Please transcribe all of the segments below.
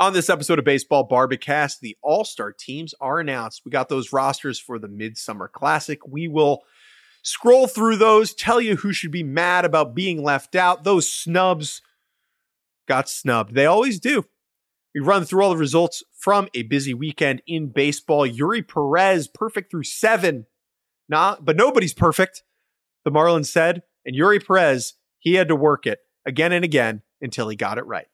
On this episode of Baseball Barbacast, the All-Star teams are announced. We got those rosters for the Midsummer Classic. We will scroll through those, tell you who should be mad about being left out. Those snubs got snubbed. They always do. We run through all the results from a busy weekend in baseball. Yuri Perez, perfect through 7. But nobody's perfect, the Marlins said. And Yuri Perez, he had to work it again and again until he got it right.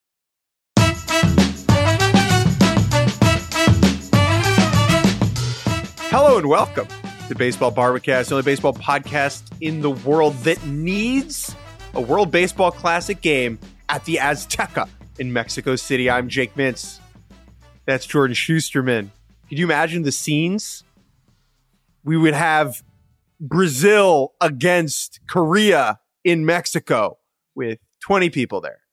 Hello and welcome to Baseball Barbacast, the only baseball podcast in the world that needs a World Baseball Classic game at the Azteca in Mexico City. I'm Jake Mintz. That's Jordan Schusterman. Could you imagine the scenes? We would have Brazil against Korea in Mexico with 20 people there.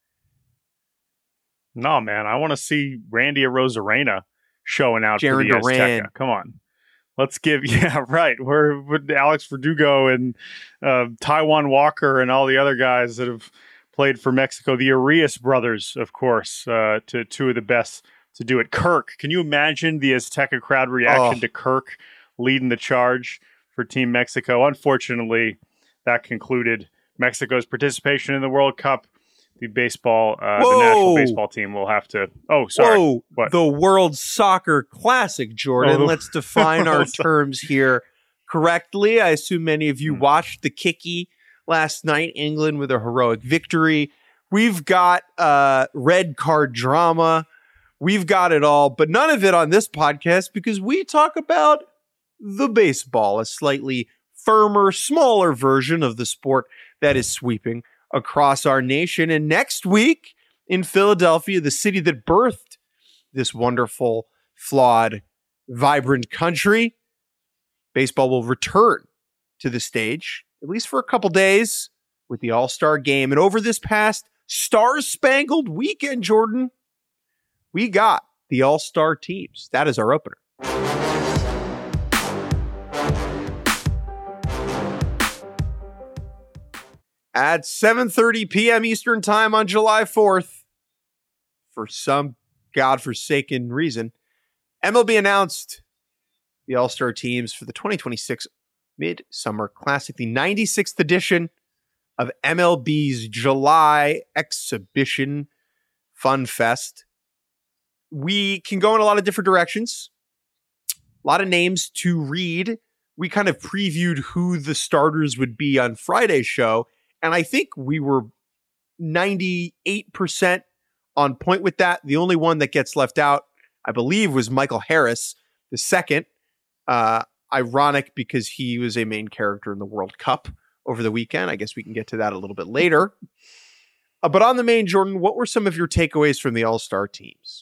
No, man, I want to see Randy Arozarena showing out Jaron for the Duran. Azteca. Come on. Let's give, we're with Alex Verdugo and Taijuan Walker and all the other guys that have played for Mexico. The Arias brothers, of course, to two of the best to do it. Kirk, can you imagine the Azteca crowd reaction to Kirk leading the charge for Team Mexico? Unfortunately, that concluded Mexico's participation in the World Cup. The national baseball team will have to. Oh, sorry. Whoa, what? The World Soccer Classic, Jordan. Let's define our terms here correctly. I assume many of you watched the Kiki last night. England with a heroic victory. We've got red card drama. We've got it all, but none of it on this podcast because we talk about the baseball, a slightly firmer, smaller version of the sport that is sweeping across our nation. And next week in Philadelphia, the city that birthed this wonderful, flawed, vibrant country, baseball will return to the stage, at least for a couple days, with the All-Star Game. And over this past star-spangled weekend, Jordan, we got the All-Star teams. That is our opener. At 7:30 p.m. Eastern Time on July 4th, for some godforsaken reason, MLB announced the All-Star teams for the 2026 Midsummer Classic, the 96th edition of MLB's July Exhibition Fun Fest. We can go in a lot of different directions, a lot of names to read. We kind of previewed who the starters would be on Friday's show, and I think we were 98% on point with that. The only one that gets left out, I believe, was Michael Harris, the second. Ironic because he was a main character in the World Cup over the weekend. I guess we can get to that a little bit later. But on the main, Jordan, what were some of your takeaways from the All-Star teams?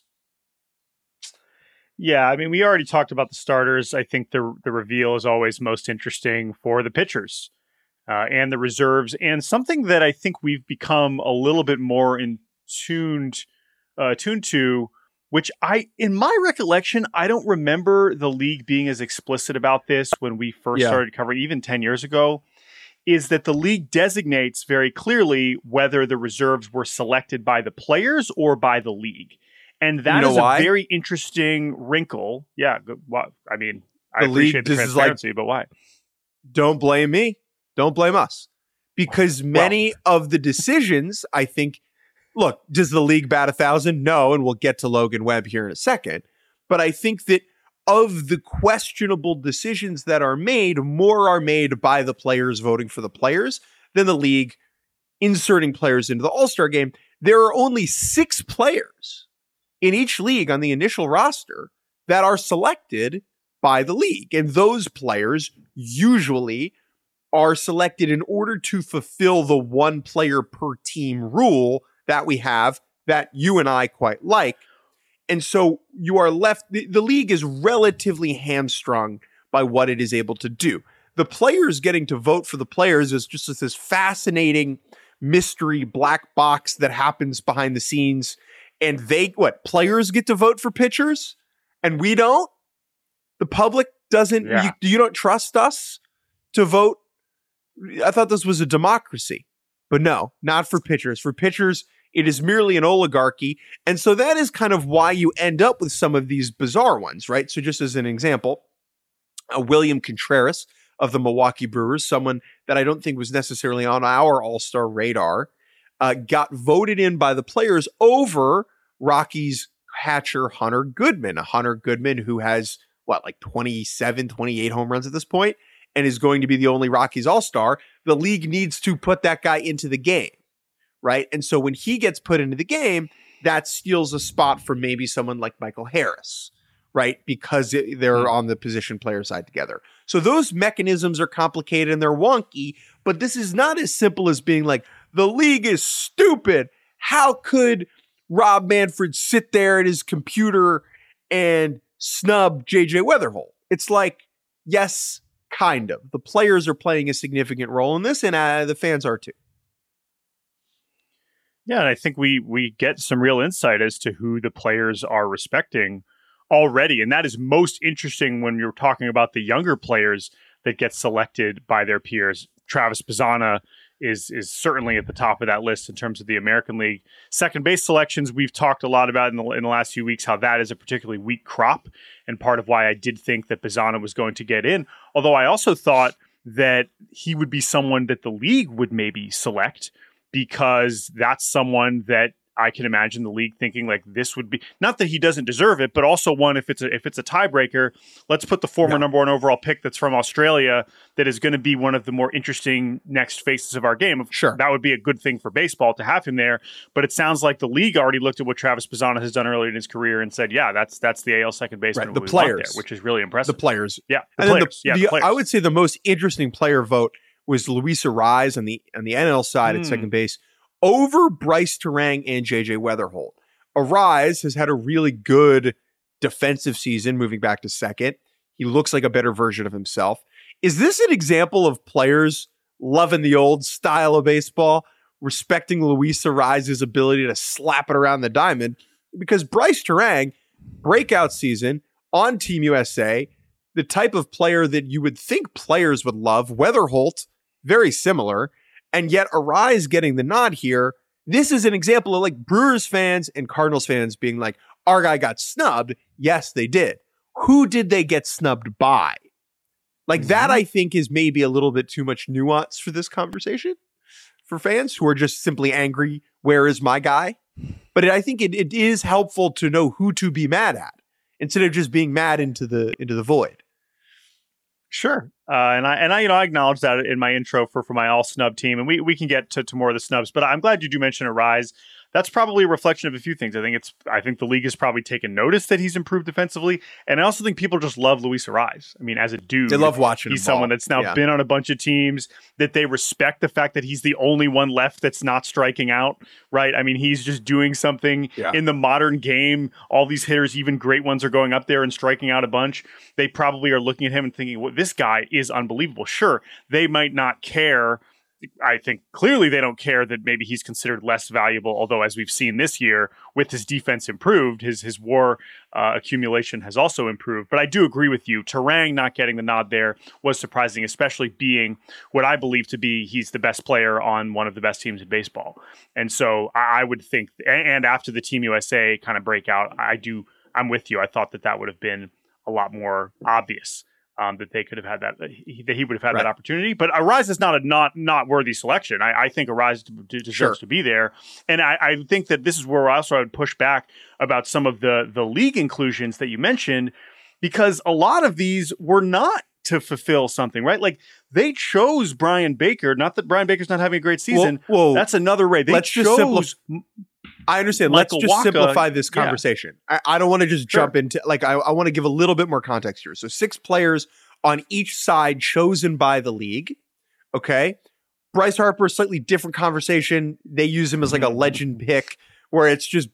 Yeah, I mean, we already talked about the starters. I think the reveal is always most interesting for the pitchers. And the reserves, and something that I think we've become a little bit more tuned to, which in my recollection, I don't remember the league being as explicit about this when we first started covering, even 10 years ago, is that the league designates very clearly whether the reserves were selected by the players or by the league. And that is a very interesting wrinkle. Yeah, well, I mean, I appreciate the transparency, but why? Don't blame me. Don't blame us. Because many of the decisions, I think, look, does the league bat 1,000? No, and we'll get to Logan Webb here in a second. But I think that of the questionable decisions that are made, more are made by the players voting for the players than the league inserting players into the All-Star game. There are only 6 players in each league on the initial roster that are selected by the league. And those players usually are selected in order to fulfill the one player per team rule that we have that you and I quite like. And so you are left, the league is relatively hamstrung by what it is able to do. The players getting to vote for the players is just this fascinating mystery black box that happens behind the scenes. And players get to vote for pitchers and we don't? The public doesn't, you don't trust us to vote? I thought this was a democracy, but no, not for pitchers. For pitchers, It is merely an oligarchy. And so that is kind of why you end up with some of these bizarre ones, right? So just as an example, William Contreras of the Milwaukee Brewers, someone that I don't think was necessarily on our all-star radar, got voted in by the players over Rockies catcher Hunter Goodman, who has, like 27, 28 home runs at this point, and is going to be the only Rockies all-star. The league needs to put that guy into the game, right? And so when he gets put into the game, that steals a spot for maybe someone like Michael Harris, right? Because they're on the position player side together. So those mechanisms are complicated and they're wonky, but this is not as simple as being like, the league is stupid. How could Rob Manfred sit there at his computer and snub JJ Weatherholt? It's like, yes, kind of. The players are playing a significant role in this, and the fans are too. Yeah, and I think we get some real insight as to who the players are respecting already. And that is most interesting when you're talking about the younger players that get selected by their peers. Travis Bazzana is certainly at the top of that list in terms of the American League. Second base selections, we've talked a lot about in the last few weeks, how that is a particularly weak crop, and part of why I did think that Bazzana was going to get in. Although I also thought that he would be someone that the league would maybe select, because that's someone that I can imagine the league thinking like this would be, not that he doesn't deserve it, but also one, if it's a tiebreaker, let's put the former number one overall pick that's from Australia that is going to be one of the more interesting next faces of our game. Sure. That would be a good thing for baseball to have him there. But it sounds like the league already looked at what Travis Bazzana has done earlier in his career and said, yeah, that's the AL second baseman. Right. The players. There, which is really impressive. The players. Yeah. The players. I would say the most interesting player vote was Luis Arraez on the NL side at second base, over Bryce Terang and JJ Weatherholt. Arraez has had a really good defensive season moving back to second. He looks like a better version of himself. Is this an example of players loving the old style of baseball, respecting Luis Arraez's ability to slap it around the diamond? Because Bryce Terang, breakout season on Team USA, the type of player that you would think players would love. Weatherholt, very similar. And yet Arraez getting the nod here. This is an example of like Brewers fans and Cardinals fans being like, our guy got snubbed. Yes, they did. Who did they get snubbed by? Like that, I think, is maybe a little bit too much nuance for this conversation for fans who are just simply angry. Where is my guy? But I think it is helpful to know who to be mad at instead of just being mad into the void. Sure. And I acknowledge that in my intro for my all snub team, and we can get to more of the snubs, but I'm glad you do mention Arraez. That's probably a reflection of a few things. I think the league has probably taken notice that he's improved defensively, and I also think people just love Luis Arraez. I mean, as a dude, they love watching him. He's someone that's now been on a bunch of teams, that they respect the fact that he's the only one left that's not striking out, right? I mean, he's just doing something in the modern game. All these hitters, even great ones, are going up there and striking out a bunch. They probably are looking at him and thinking, well, this guy is unbelievable. Sure, they might not care. I think clearly they don't care that maybe he's considered less valuable, although as we've seen this year, with his defense improved, his WAR accumulation has also improved. But I do agree with you. Terang not getting the nod there was surprising, especially being what I believe to be he's the best player on one of the best teams in baseball. And so I would think, and after the Team USA kind of breakout, I'm with you. I thought that would have been a lot more obvious. That they could have had that he would have had that opportunity. But Arraez is not a not worthy selection. I think Arraez deserves to be there. And I think that this is where I would push back about some of the league inclusions that you mentioned, because a lot of these were not to fulfill something, right? Like they chose Brian Baker, not that Brian Baker's not having a great season. Whoa. That's another way. They chose I understand. Michael Let's just Wacha, simplify this conversation. Yeah. I don't want to just jump into, I want to give a little bit more context here. So 6 players on each side chosen by the league. Okay. Bryce Harper, slightly different conversation. They use him as like a legend pick where it's just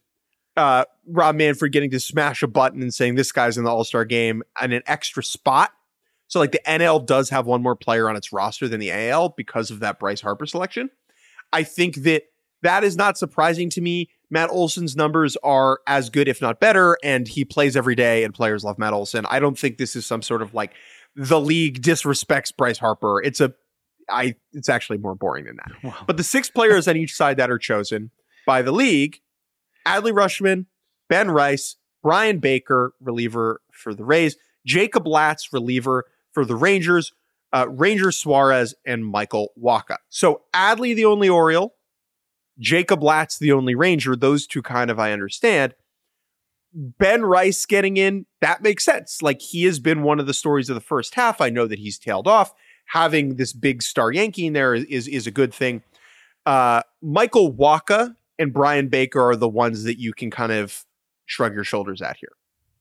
Rob Manfred getting to smash a button and saying this guy's in the All-Star game and an extra spot. So like the NL does have one more player on its roster than the AL because of that Bryce Harper selection. I think that is not surprising to me. Matt Olson's numbers are as good, if not better, and he plays every day, and players love Matt Olson. I don't think this is some sort of like the league disrespects Bryce Harper. It's actually more boring than that. Wow. But the 6 players on each side that are chosen, by the league. Adley Rutschman, Ben Rice, Brian Baker, reliever for the Rays, Jacob Latz, reliever for the Rangers, Ranger Suarez, and Michael Wacha. So Adley, the only Oriole, Jacob Latz, the only Ranger. Those two kind of I understand. Ben Rice getting in, that makes sense. Like, he has been one of the stories of the first half. I know that he's tailed off. Having this big star Yankee in there is a good thing. Michael Wacha and Brian Baker are the ones that you can kind of shrug your shoulders at here.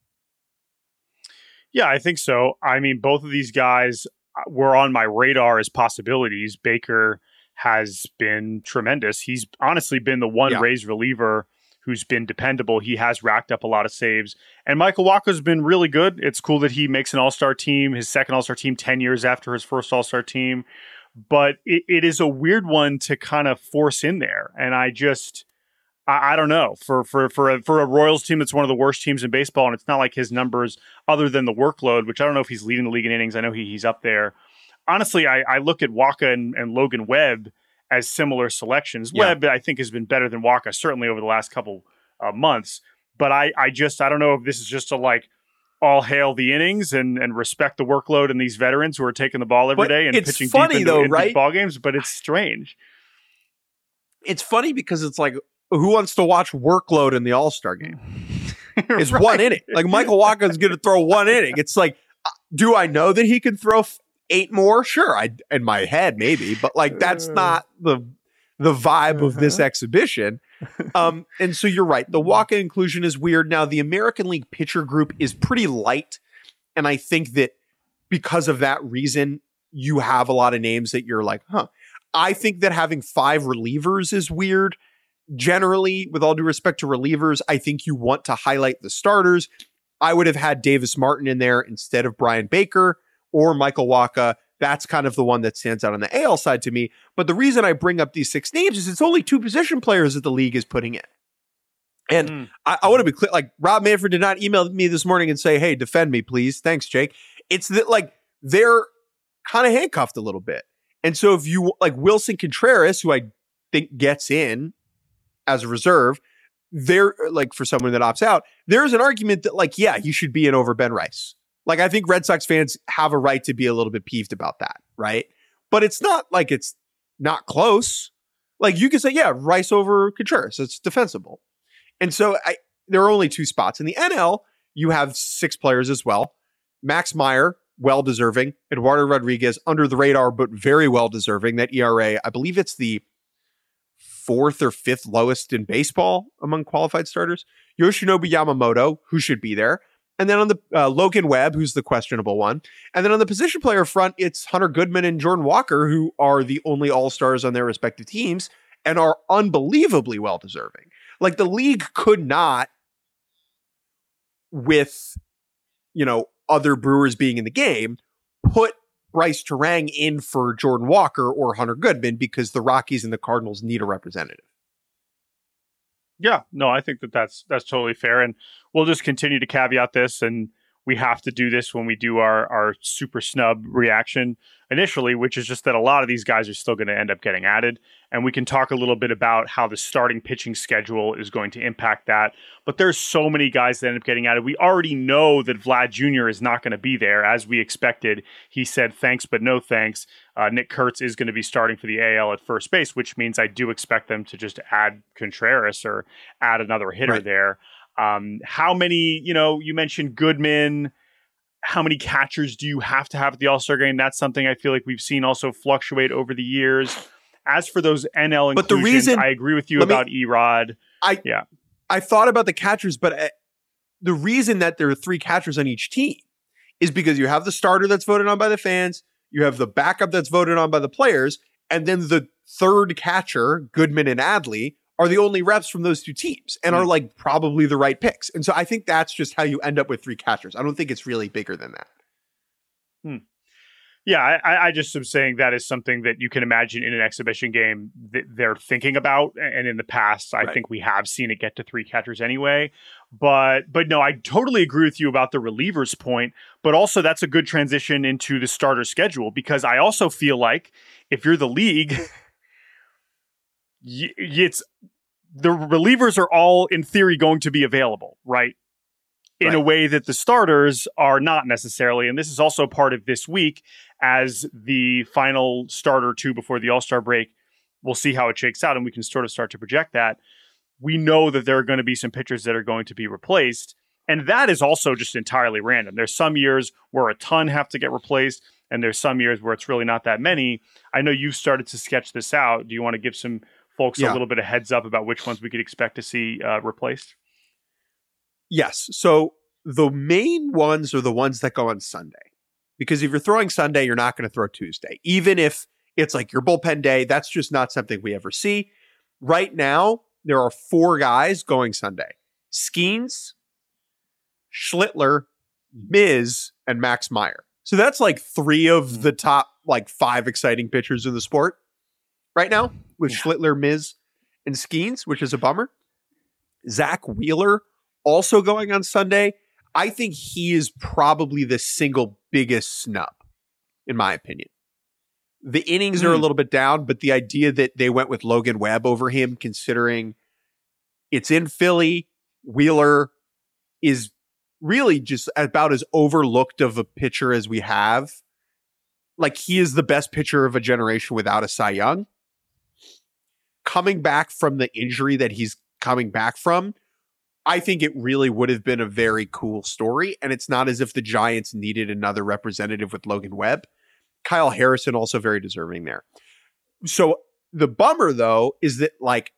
Yeah, I think so. I mean, both of these guys were on my radar as possibilities. Baker has been tremendous. He's honestly been the one Rays reliever who's been dependable. He has racked up a lot of saves. And Michael Wacha's been really good. It's cool that he makes an all-star team, his second all-star team 10 years after his first all-star team. But it is a weird one to kind of force in there. And I don't know. For a Royals team that's one of the worst teams in baseball, and it's not like his numbers, other than the workload, which I don't know if he's leading the league in innings. I know he's up there. Honestly, I look at Wacha and Logan Webb as similar selections. Yeah. Webb, I think, has been better than Wacha, certainly over the last couple months. But I don't know if this is just a all hail the innings and respect the workload and these veterans who are taking the ball every day and pitching funny, deep into ball games. But it's strange. It's funny because it's like, who wants to watch workload in the All-Star game? It's right. 1 inning. Like, Michael Wacha is going to throw 1 inning. It's like, do I know that he can throw 8 more? Sure, in my head maybe, but like that's not the vibe of this exhibition. And so you're right. The Wacha inclusion is weird. Now, the American League pitcher group is pretty light, and I think that because of that reason, you have a lot of names that you're like, huh. I think that having 5 relievers is weird. Generally, with all due respect to relievers, I think you want to highlight the starters. I would have had Davis Martin in there instead of Brian Baker or Michael Wacha. That's kind of the one that stands out on the AL side to me. But the reason I bring up these 6 names is it's only 2 position players that the league is putting in. And I want to be clear, like, Rob Manfred did not email me this morning and say, hey, defend me, please. Thanks, Jake. It's that, like, they're kind of handcuffed a little bit. And so if you, like, Wilson Contreras, who I think gets in as a reserve, they're, like, for someone that opts out, there's an argument that, like, yeah, he should be in over Ben Rice. Like, I think Red Sox fans have a right to be a little bit peeved about that, right? But it's not like it's not close. Like, you can say, yeah, Rice over Contreras. It's defensible. And so there are only 2 spots. In the NL, you have 6 players as well. Max Meyer, well-deserving. Eduardo Rodriguez, under the radar, but very well-deserving. That ERA, I believe it's the 4th or 5th lowest in baseball among qualified starters. Yoshinobu Yamamoto, who should be there. And then on the Logan Webb, who's the questionable one. And then on the position player front, it's Hunter Goodman and Jordan Walker, who are the only all-stars on their respective teams and are unbelievably well-deserving. Like, the league could not, with, other Brewers being in the game, put Bryce Terang in for Jordan Walker or Hunter Goodman because the Rockies and the Cardinals need a representative. Yeah, no, I think that's totally fair. And we'll just continue to caveat this. And we have to do this when we do our super snub reaction initially, which is just that a lot of these guys are still going to end up getting added. And we can talk a little bit about how the starting pitching schedule is going to impact that. But there's so many guys that end up getting added. We already know that Vlad Jr. is not going to be there, as we expected. He said thanks, but no thanks. Nick Kurtz is going to be starting for the AL at first base, which means I do expect them to just add Contreras or add another hitter there. How many, you mentioned Goodman. How many catchers do you have to have at the All-Star game? That's something I feel like we've seen also fluctuate over the years. As for those NL inclusions, but the reason, I agree with you about Erod. I thought about the catchers, but the reason that there are 3 catchers on each team is because you have the starter that's voted on by the fans, you have the backup that's voted on by the players, and then the third catcher, Goodman and Adley, are the only reps from those 2 teams and are like probably the right picks. And so I think that's just how you end up with 3 catchers. I don't think it's really bigger than that. Yeah, I just am saying that is something that you can imagine in an exhibition game that they're thinking about. And in the past, I think we have seen it get to 3 catchers anyway. But no, I totally agree with you about the relievers point. But also that's a good transition into the starter schedule, because I also feel like if you're the league, it's the relievers are all, in theory, going to be available, right? In a way that the starters are not necessarily. And this is also part of this week as the final start or two before the All-Star break. We'll see how it shakes out, and we can sort of start to project that. We know that there are going to be some pitchers that are going to be replaced. And that is also just entirely random. There's some years where a ton have to get replaced, and there's some years where it's really not that many. I know you've started to sketch this out. Do you want to give some folks a little bit of heads up about which ones we could expect to see replaced? Yes. So the main ones are the ones that go on Sunday. Because if you're throwing Sunday, you're not going to throw Tuesday. Even if it's like your bullpen day, that's just not something we ever see. Right now, there are 4 guys going Sunday. Skeens, Schlittler, Miz, and Max Meyer. So that's like 3 of the top 5 exciting pitchers in the sport right now with Schlittler, Miz, and Skeens, which is a bummer. Zach Wheeler also going on Sunday. I think he is probably the single biggest snub, in my opinion. The innings are a little bit down, but the idea that they went with Logan Webb over him, considering it's in Philly, Wheeler is really just about as overlooked of a pitcher as we have. Like, he is the best pitcher of a generation without a Cy Young. Coming back from the injury that he's coming back from, I think it really would have been a very cool story. And it's not as if the Giants needed another representative with Logan Webb. Kyle Harrison also very deserving there. So the bummer, though, is that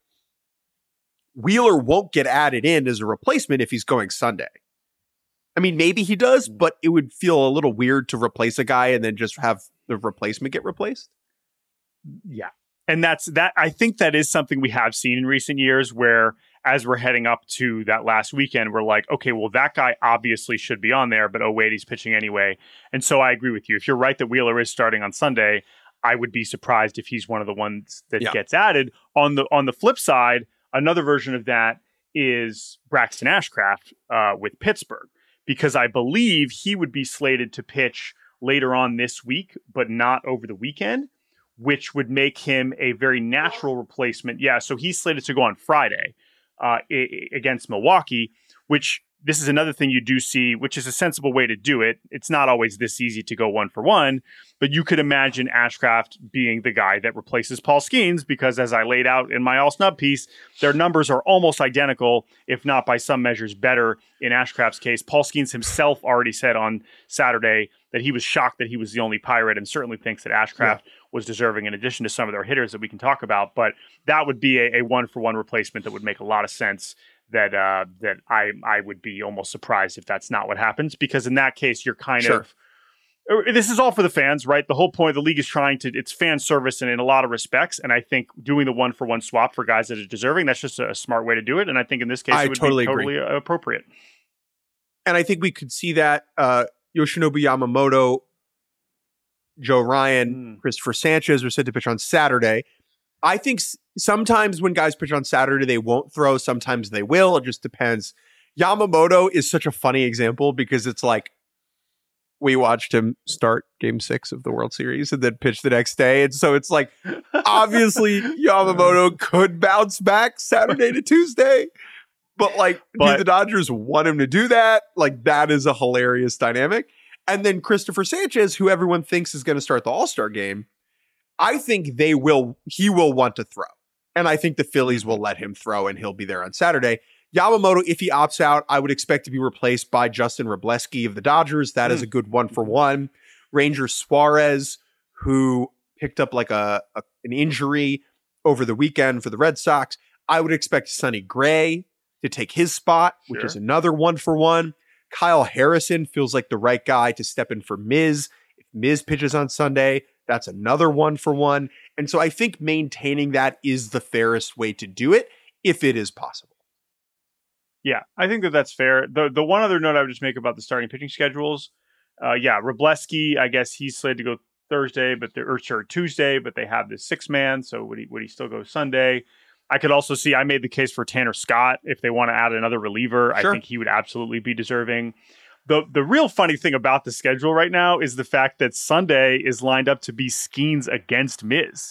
Wheeler won't get added in as a replacement if he's going Sunday. I mean, maybe he does, but it would feel a little weird to replace a guy and then just have the replacement get replaced. Yeah. And I think that is something we have seen in recent years where, as we're heading up to that last weekend, we're like, okay, well, that guy obviously should be on there, but oh, wait, he's pitching anyway. And so I agree with you. If you're right that Wheeler is starting on Sunday, I would be surprised if he's one of the ones that gets added. On the flip side, another version of that is Braxton Ashcraft with Pittsburgh, because I believe he would be slated to pitch later on this week, but not over the weekend, which would make him a very natural replacement. Yeah, so he's slated to go on Friday against Milwaukee, which this is another thing you do see, which is a sensible way to do it. It's not always this easy to go 1-for-1, but you could imagine Ashcraft being the guy that replaces Paul Skeens, because as I laid out in my All Snub piece, their numbers are almost identical, if not by some measures better in Ashcraft's case. Paul Skeens himself already said on Saturday that he was shocked that he was the only Pirate, and certainly thinks that Ashcraft was deserving, in addition to some of their hitters that we can talk about. But that would be a 1-for-1 replacement that would make a lot of sense. That I would be almost surprised if that's not what happens, because in that case, you're kind of, this is all for the fans, right? The whole point of the league is it's fan service in a lot of respects. And I think doing the 1-for-1 swap for guys that are deserving, that's just a smart way to do it. And I think in this case, it would be totally appropriate. And I think we could see that Yoshinobu Yamamoto, Joe Ryan, Christopher Sanchez were set to pitch on Saturday. I think sometimes when guys pitch on Saturday, they won't throw. Sometimes they will. It just depends. Yamamoto is such a funny example because it's like we watched him start Game 6 of the World Series and then pitch the next day. And so it's like, obviously, Yamamoto could bounce back Saturday to Tuesday. But do the Dodgers want him to do that? That is a hilarious dynamic. And then Christopher Sanchez, who everyone thinks is going to start the All-Star game, I think he will want to throw. And I think the Phillies will let him throw and he'll be there on Saturday. Yamamoto, if he opts out, I would expect to be replaced by Justin Wroblewski of the Dodgers. That is a good 1-for-1. Ranger Suarez, who picked up an injury over the weekend for the Red Sox. I would expect Sonny Gray to take his spot, which is another 1-for-1. Kyle Harrison feels like the right guy to step in for Miz. If Miz pitches on Sunday, that's another 1-for-1. And so I think maintaining that is the fairest way to do it, if it is possible. Yeah, I think that's fair. The one other note I would just make about the starting pitching schedules, Wroblewski, I guess he's slated to go Tuesday, but they have this 6-man, so would he still go Sunday? I could also see, I made the case for Tanner Scott if they want to add another reliever. Sure. I think he would absolutely be deserving. The real funny thing about the schedule right now is the fact that Sunday is lined up to be Skeens against Miz,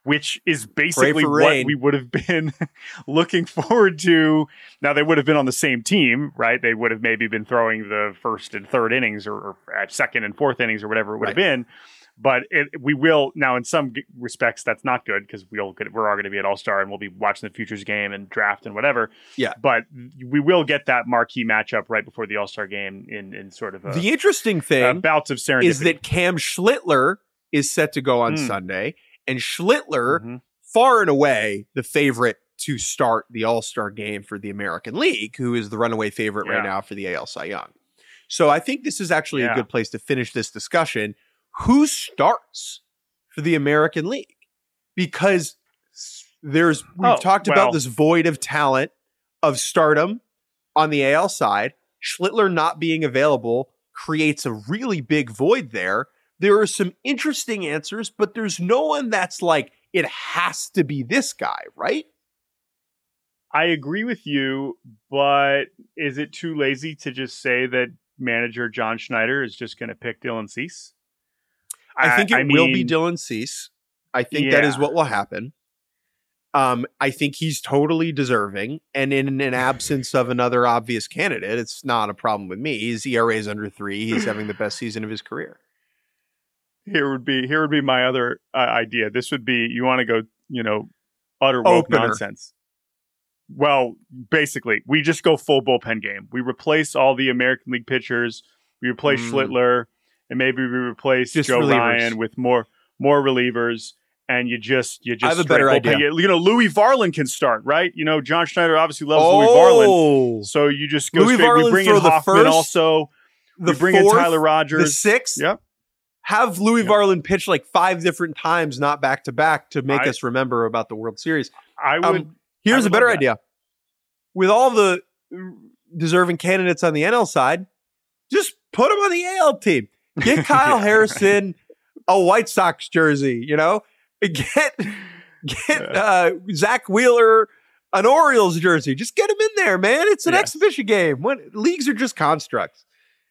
which is basically what rain. we would have been looking forward to. Now, they would have been on the same team, right? They would have maybe been throwing the first and third innings or at second and fourth innings or whatever it would have been. But we will now, in some respects, that's not good because we're all going to be at All-Star and we'll be watching the Futures game and draft and whatever. Yeah. But we will get that marquee matchup right before the All-Star game in sort of the interesting thing bouts of serendipity. Is that Cam Schlittler is set to go on Sunday, and Schlittler, far and away, the favorite to start the All-Star game for the American League, who is the runaway favorite right now for the AL Cy Young. So I think this is actually a good place to finish this discussion. Who starts for the American League? Because we've talked about this void of talent, of stardom on the AL side. Schlittler not being available creates a really big void there. There are some interesting answers, but there's no one that's like, it has to be this guy, right? I agree with you, but is it too lazy to just say that manager John Schneider is just going to pick Dylan Cease? I think it will be Dylan Cease. I think that is what will happen. I think he's totally deserving. And in an absence of another obvious candidate, it's not a problem with me. His ERA is under 3. He's having the best season of his career. Here would be my other idea. This would be, you want to go, utter woke nonsense. Well, basically, we just go full bullpen game. We replace all the American League pitchers. We replace Schlittler. And maybe we replace Joe Ryan with more relievers, and you just I have a better idea. Louis Varland can start, right? John Schneider obviously loves Louis Varland, so you just go Louis straight. Varland We bring in Hoffman also. We bring in Tyler Rogers, the 6th. Yep. Have Louis Varland pitch like 5 different times, not back to back, to make us remember about the World Series. Here's a better idea. With all the deserving candidates on the NL side, just put them on the AL team. Get Kyle Harrison a White Sox jersey, Get Zach Wheeler an Orioles jersey. Just get him in there, man. It's an exhibition game. Leagues are just constructs.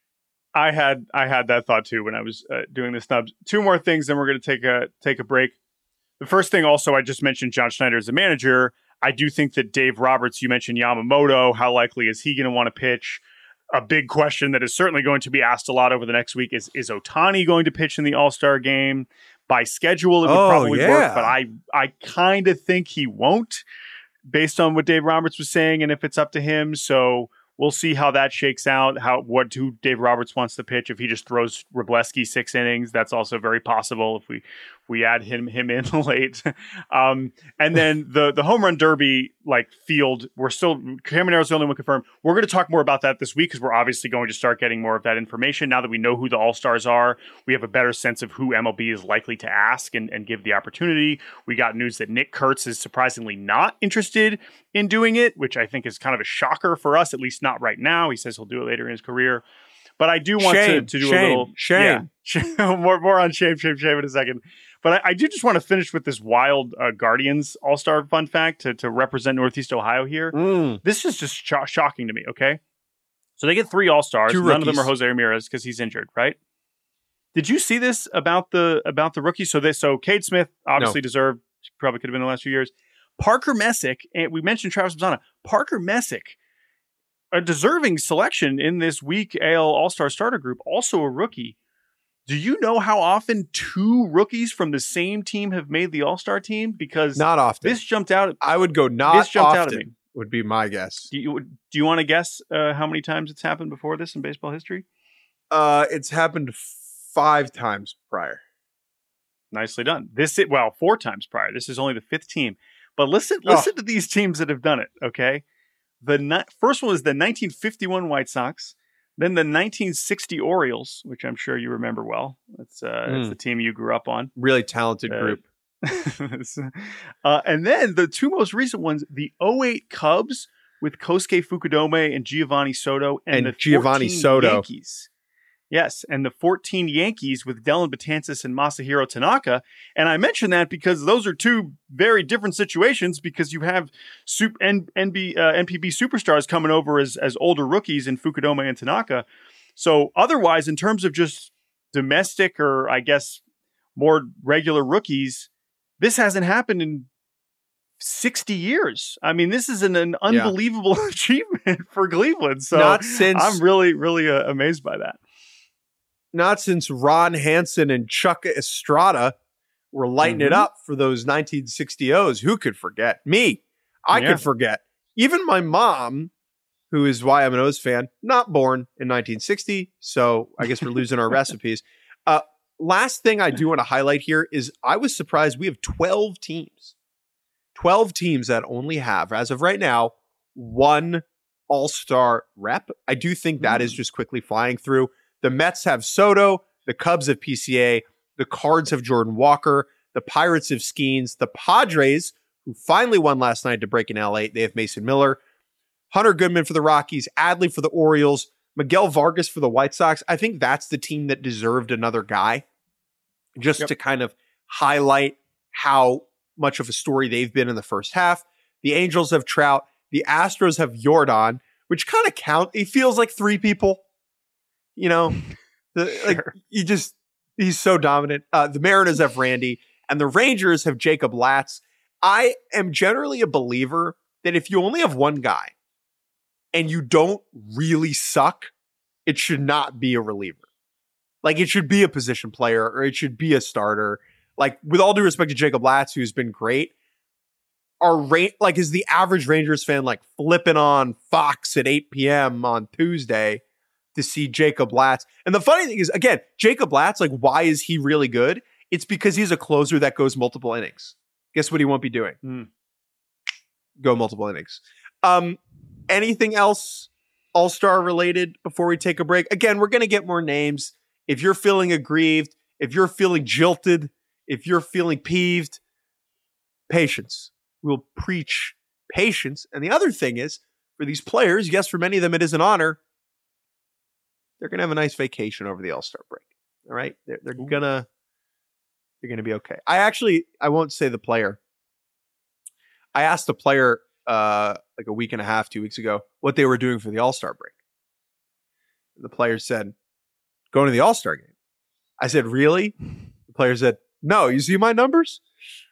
I had that thought too when I was doing the snubs. 2 more things, then we're going to take a break. The first thing, also, I just mentioned John Schneider as a manager. I do think that Dave Roberts, you mentioned Yamamoto. How likely is he going to want to pitch? A big question that is certainly going to be asked a lot over the next week is Ohtani going to pitch in the All-Star game? By schedule, it would probably work, but I kind of think he won't, based on what Dave Roberts was saying, and if it's up to him. So we'll see how that shakes out, who Dave Roberts wants to pitch. If he just throws Wroblewski 6 innings, that's also very possible if we add him in late. And then the home run derby field, Camaro's the only one confirmed. We're going to talk more about that this week because we're obviously going to start getting more of that information. Now that we know who the All-Stars are, we have a better sense of who MLB is likely to ask and give the opportunity. We got news that Nick Kurtz is surprisingly not interested in doing it, which I think is kind of a shocker for us, at least not right now. He says he'll do it later in his career. But I do want to do a little shame. Yeah, more on shame in a second. But I do just want to finish with this wild Guardians All-Star fun fact to represent Northeast Ohio here. This is just shocking to me, okay? So they get 3 All-Stars. None of them are Jose Ramirez because he's injured, right? Did you see this about the rookies? So Cade Smith obviously deserved, probably could have been in the last few years. Parker Messick, and we mentioned Travis Mazzana. Parker Messick, a deserving selection in this week AL All-Star starter group, also a rookie. Do you know how often 2 rookies from the same team have made the All-Star team? Because not often. This jumped out. I would go not this jumped often, out at me. Would be my guess. Do you want to guess how many times it's happened before this in baseball history? It's happened 5 times prior. Nicely done. 4 times prior. This is only the 5th team. But listen to these teams that have done it, okay? The first one was the 1951 White Sox. Then the 1960 Orioles, which I'm sure you remember well. That's the team you grew up on. Really talented group. And then the 2 most recent ones, the 08 Cubs with Kosuke Fukudome and Giovanni Soto, and the Giovanni Soto Yankees. Yes, and the 14 Yankees with Dellin Betances and Masahiro Tanaka. And I mention that because those are 2 very different situations, because you have NPB superstars coming over as older rookies in Fukudome and Tanaka. So otherwise, in terms of just domestic or I guess more regular rookies, this hasn't happened in 60 years. I mean, this is an unbelievable achievement for Cleveland. So I'm really, really amazed by that. Not since Ron Hansen and Chuck Estrada were lighting it up for those 1960s. Who could forget? Me. I could forget. Even my mom, who is why I'm an O's fan, not born in 1960. So I guess we're losing our recipes. Last thing I do want to highlight here is I was surprised we have 12 teams. 12 teams that only have, as of right now, one all-star rep. I do think that is just quickly flying through. The Mets have Soto. The Cubs have PCA. The Cards have Jordan Walker. The Pirates have Skeens. The Padres, who finally won last night to break in LA, they have Mason Miller. Hunter Goodman for the Rockies. Adley for the Orioles. Miguel Vargas for the White Sox. I think that's the team that deserved another guy, just to kind of highlight how much of a story they've been in the first half. The Angels have Trout. The Astros have Yordan, which kind of count. It feels like three people, you know, he's so dominant. The Mariners have Randy, and the Rangers have Jacob Latz. I am generally a believer that if you only have one guy and you don't really suck, it should not be a reliever. Like, it should be a position player or it should be a starter. Like, with all due respect to Jacob Latz, who's been great, is the average Rangers fan like flipping on Fox at 8 p.m. on Tuesday to see Jacob Latz? And the funny thing is, again, Jacob Latz, like, why is he really good? It's because he's a closer that goes multiple innings. Guess what he won't be doing? Go multiple innings. Anything else all-star related before we take a break? Again, we're going to get more names. If you're feeling aggrieved, if you're feeling jilted, if you're feeling peeved, patience. We'll preach patience. And the other thing is, for these players, yes, for many of them it is an honor, they're going to have a nice vacation over the All-Star break. All right? They're going to be okay. I won't say the player. I asked the player like a week and a half, 2 weeks ago, what they were doing for the All-Star break. The player said, going to the All-Star game. I said, really? The player said, no, you see my numbers?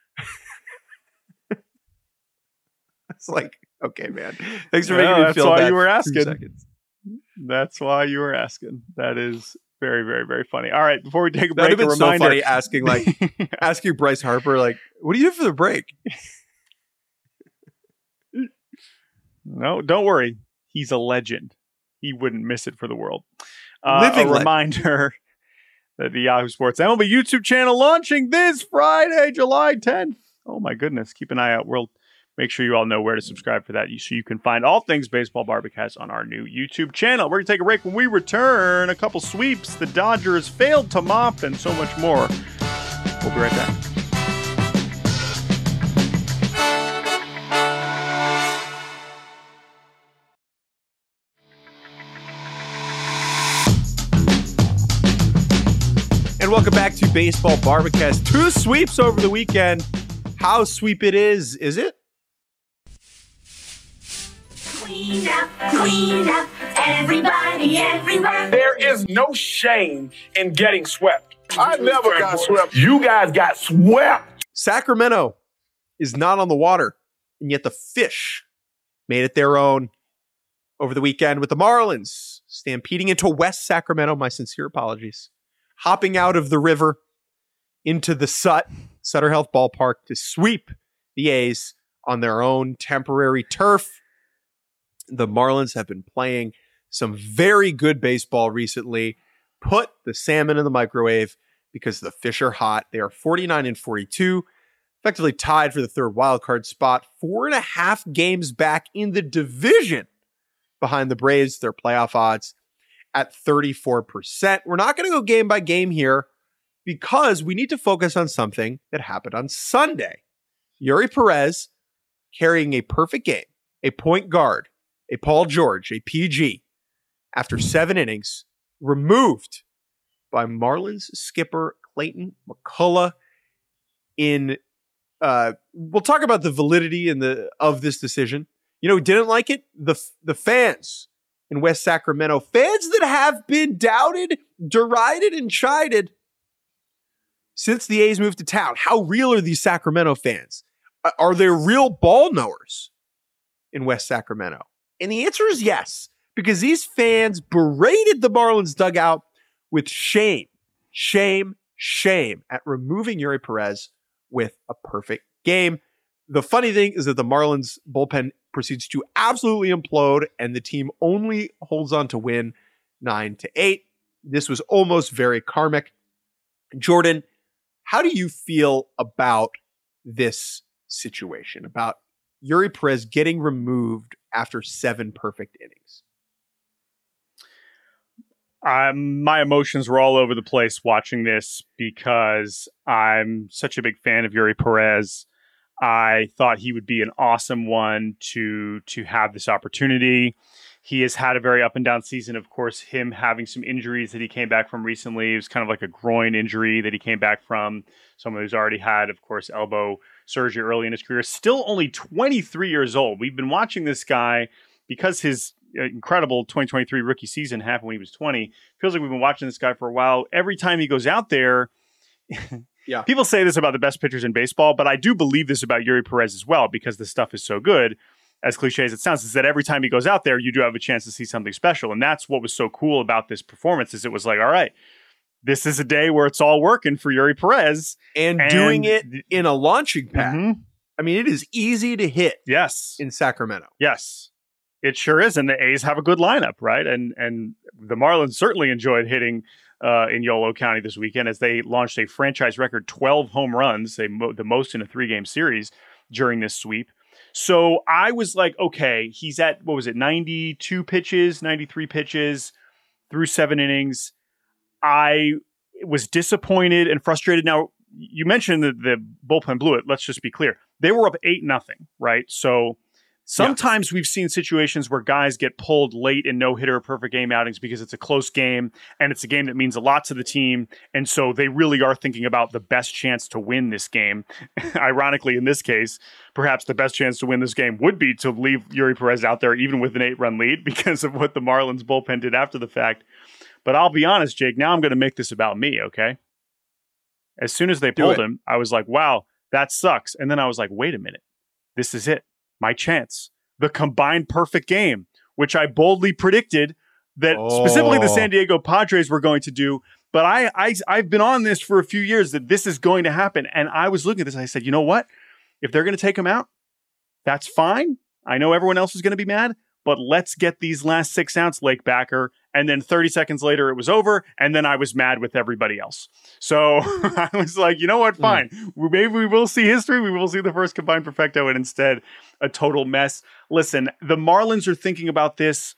It's like, okay, man. Thanks for making me feel bad. That's why you were asking. That's why you were asking. That is very, very, very funny. All right, before we take a break, that would have been so funny asking Bryce Harper, like, what do you do for the break? No, don't worry. He's a legend. He wouldn't miss it for the world. Reminder that the Yahoo Sports MLB YouTube channel launching this Friday, July 10th. Oh my goodness. Keep an eye out. We'll make sure you all know where to subscribe for that so you can find all things Baseball Barbacast on our new YouTube channel. We're going to take a break. When we return, a couple sweeps, the Dodgers failed to mop, and so much more. We'll be right back. And welcome back to Baseball Barbacast. 2 sweeps over the weekend. How sweep it is it? Clean up, everybody, everywhere. There is no shame in getting swept. I never got swept. You guys got swept. Sacramento is not on the water, and yet the Fish made it their own over the weekend with the Marlins stampeding into West Sacramento. My sincere apologies. Hopping out of the river into the Sutter Health Ballpark to sweep the A's on their own temporary turf. The Marlins have been playing some very good baseball recently. Put the salmon in the microwave because the Fish are hot. They are 49-42, effectively tied for the third wildcard spot. 4.5 games back in the division behind the Braves. Their playoff odds at 34%. We're not going to go game by game here because we need to focus on something that happened on Sunday. Yuri Perez carrying a perfect game, a point guard, a Paul George, a PG, after 7 innings, removed by Marlins skipper Clayton McCullough. We'll talk about the validity of this decision. You know who didn't like it? The fans in West Sacramento. Fans that have been doubted, derided, and chided since the A's moved to town, how real are these Sacramento fans? Are there real ball knowers in West Sacramento? And the answer is yes, because these fans berated the Marlins dugout with shame at removing Yuri Perez with a perfect game. The funny thing is that the Marlins bullpen proceeds to absolutely implode, and the team only holds on to win 9-8. This was almost very karmic. Jordan, how do you feel about this situation, about Yuri Perez getting removed after 7 perfect innings? My emotions were all over the place watching this because I'm such a big fan of Yuri Perez. I thought he would be an awesome one to have this opportunity. He has had a very up and down season. Of course, him having some injuries that he came back from recently. It was kind of like a groin injury that he came back from. Someone who's already had, of course, elbow surgery early in his career. Still only 23 years old. We've been watching this guy because his incredible 2023 rookie season happened when he was 20. Feels like we've been watching this guy for a while. Every time he goes out there, yeah. People say this about the best pitchers in baseball, but I do believe this about Yuri Perez as well, because the stuff is so good. As cliche as it sounds, is that every time he goes out there, you do have a chance to see something special. And that's what was so cool about this performance, is it was like, all right, this is a day where it's all working for Yuri Perez. And doing it in a launching pad. Mm-hmm. I mean, it is easy to hit. Yes. In Sacramento. Yes. It sure is. And the A's have a good lineup, right? And the Marlins certainly enjoyed hitting in Yolo County this weekend as they launched a franchise record 12 home runs, the most in a 3-game series during this sweep. So I was like, okay, he's at, 92 pitches, 93 pitches through 7 innings. I was disappointed and frustrated. Now, you mentioned that the bullpen blew it. Let's just be clear. They were up 8-0, right? So sometimes we've seen situations where guys get pulled late in no-hitter or perfect game outings because it's a close game and it's a game that means a lot to the team. And so they really are thinking about the best chance to win this game. Ironically, in this case, perhaps the best chance to win this game would be to leave Yuri Perez out there even with an 8-run lead because of what the Marlins bullpen did after the fact. But I'll be honest, Jake, now I'm going to make this about me, okay? As soon as they pulled him, I was like, wow, that sucks. And then I was like, wait a minute. This is it. My chance. The combined perfect game, which I boldly predicted that specifically the San Diego Padres were going to do. But I've been on this for a few years that this is going to happen. And I was looking at this and I said, you know what? If they're going to take him out, that's fine. I know everyone else is going to be mad, but let's get these last 6 outs, Lake Backer. And then 30 seconds later, it was over. And then I was mad with everybody else. So I was like, you know what? Fine. Maybe we will see history. We will see the first combined perfecto, and instead a total mess. Listen, the Marlins are thinking about this.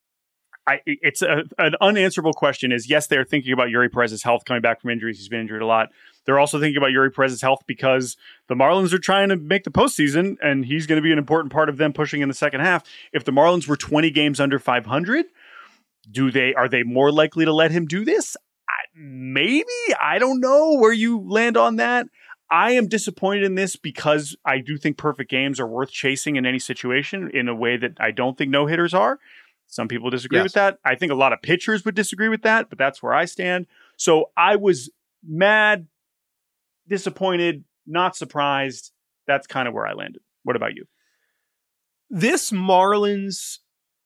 It's an unanswerable question is, yes, they're thinking about Yuri Perez's health coming back from injuries. He's been injured a lot. They're also thinking about Yuri Perez's health because the Marlins are trying to make the postseason, and he's going to be an important part of them pushing in the second half. If the Marlins were 20 games under 500, are they more likely to let him do this? Maybe. I don't know where you land on that. I am disappointed in this because I do think perfect games are worth chasing in any situation in a way that I don't think no-hitters are. Some people disagree with that. I think a lot of pitchers would disagree with that, but that's where I stand. So I was mad, disappointed, not surprised. That's kind of where I landed. What about you? This Marlins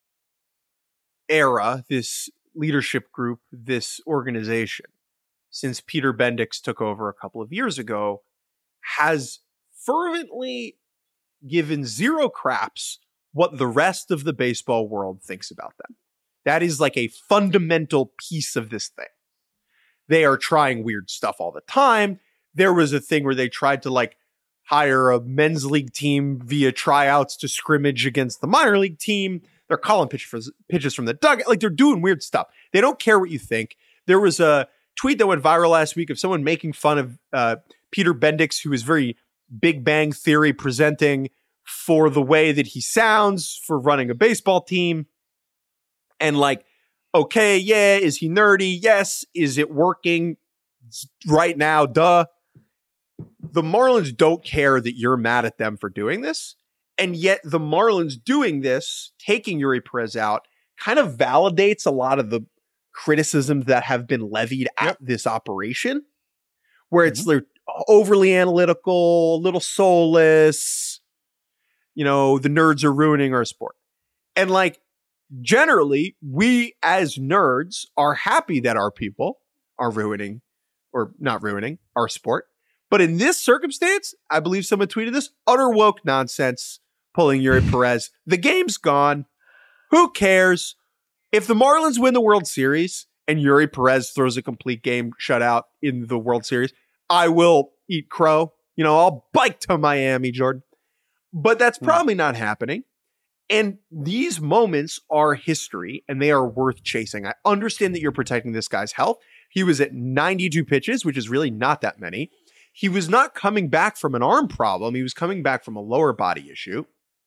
era, this leadership group, this organization, since Peter Bendix took over a couple of years ago, has fervently given zero craps what the rest of the baseball world thinks about them. That is like a fundamental piece of this thing. They are trying weird stuff all the time. There was a thing where they tried to hire a men's league team via tryouts to scrimmage against the minor league team. They're calling pitches from the dugout. They're doing weird stuff. They don't care what you think. There was a tweet that went viral last week of someone making fun of Peter Bendix, who is very Big Bang Theory presenting, for the way that he sounds for running a baseball team. And okay, yeah, is he nerdy? Yes. Is it working right now? Duh. The Marlins don't care that you're mad at them for doing this. And yet the Marlins doing this, taking Yuri Perez out, kind of validates a lot of the criticisms that have been levied at this operation, where it's like overly analytical, a little soulless, the nerds are ruining our sport. And like, generally, we as nerds are happy that our people are ruining or not ruining our sport. But in this circumstance, I believe someone tweeted this, utter woke nonsense, pulling Yuri Perez. The game's gone. Who cares? If the Marlins win the World Series and Yuri Perez throws a complete game shutout in the World Series, I will eat crow. I'll bike to Miami, Jordan. But that's probably not happening. And these moments are history and they are worth chasing. I understand that you're protecting this guy's health. He was at 92 pitches, which is really not that many. He was not coming back from an arm problem. He was coming back from a lower body issue.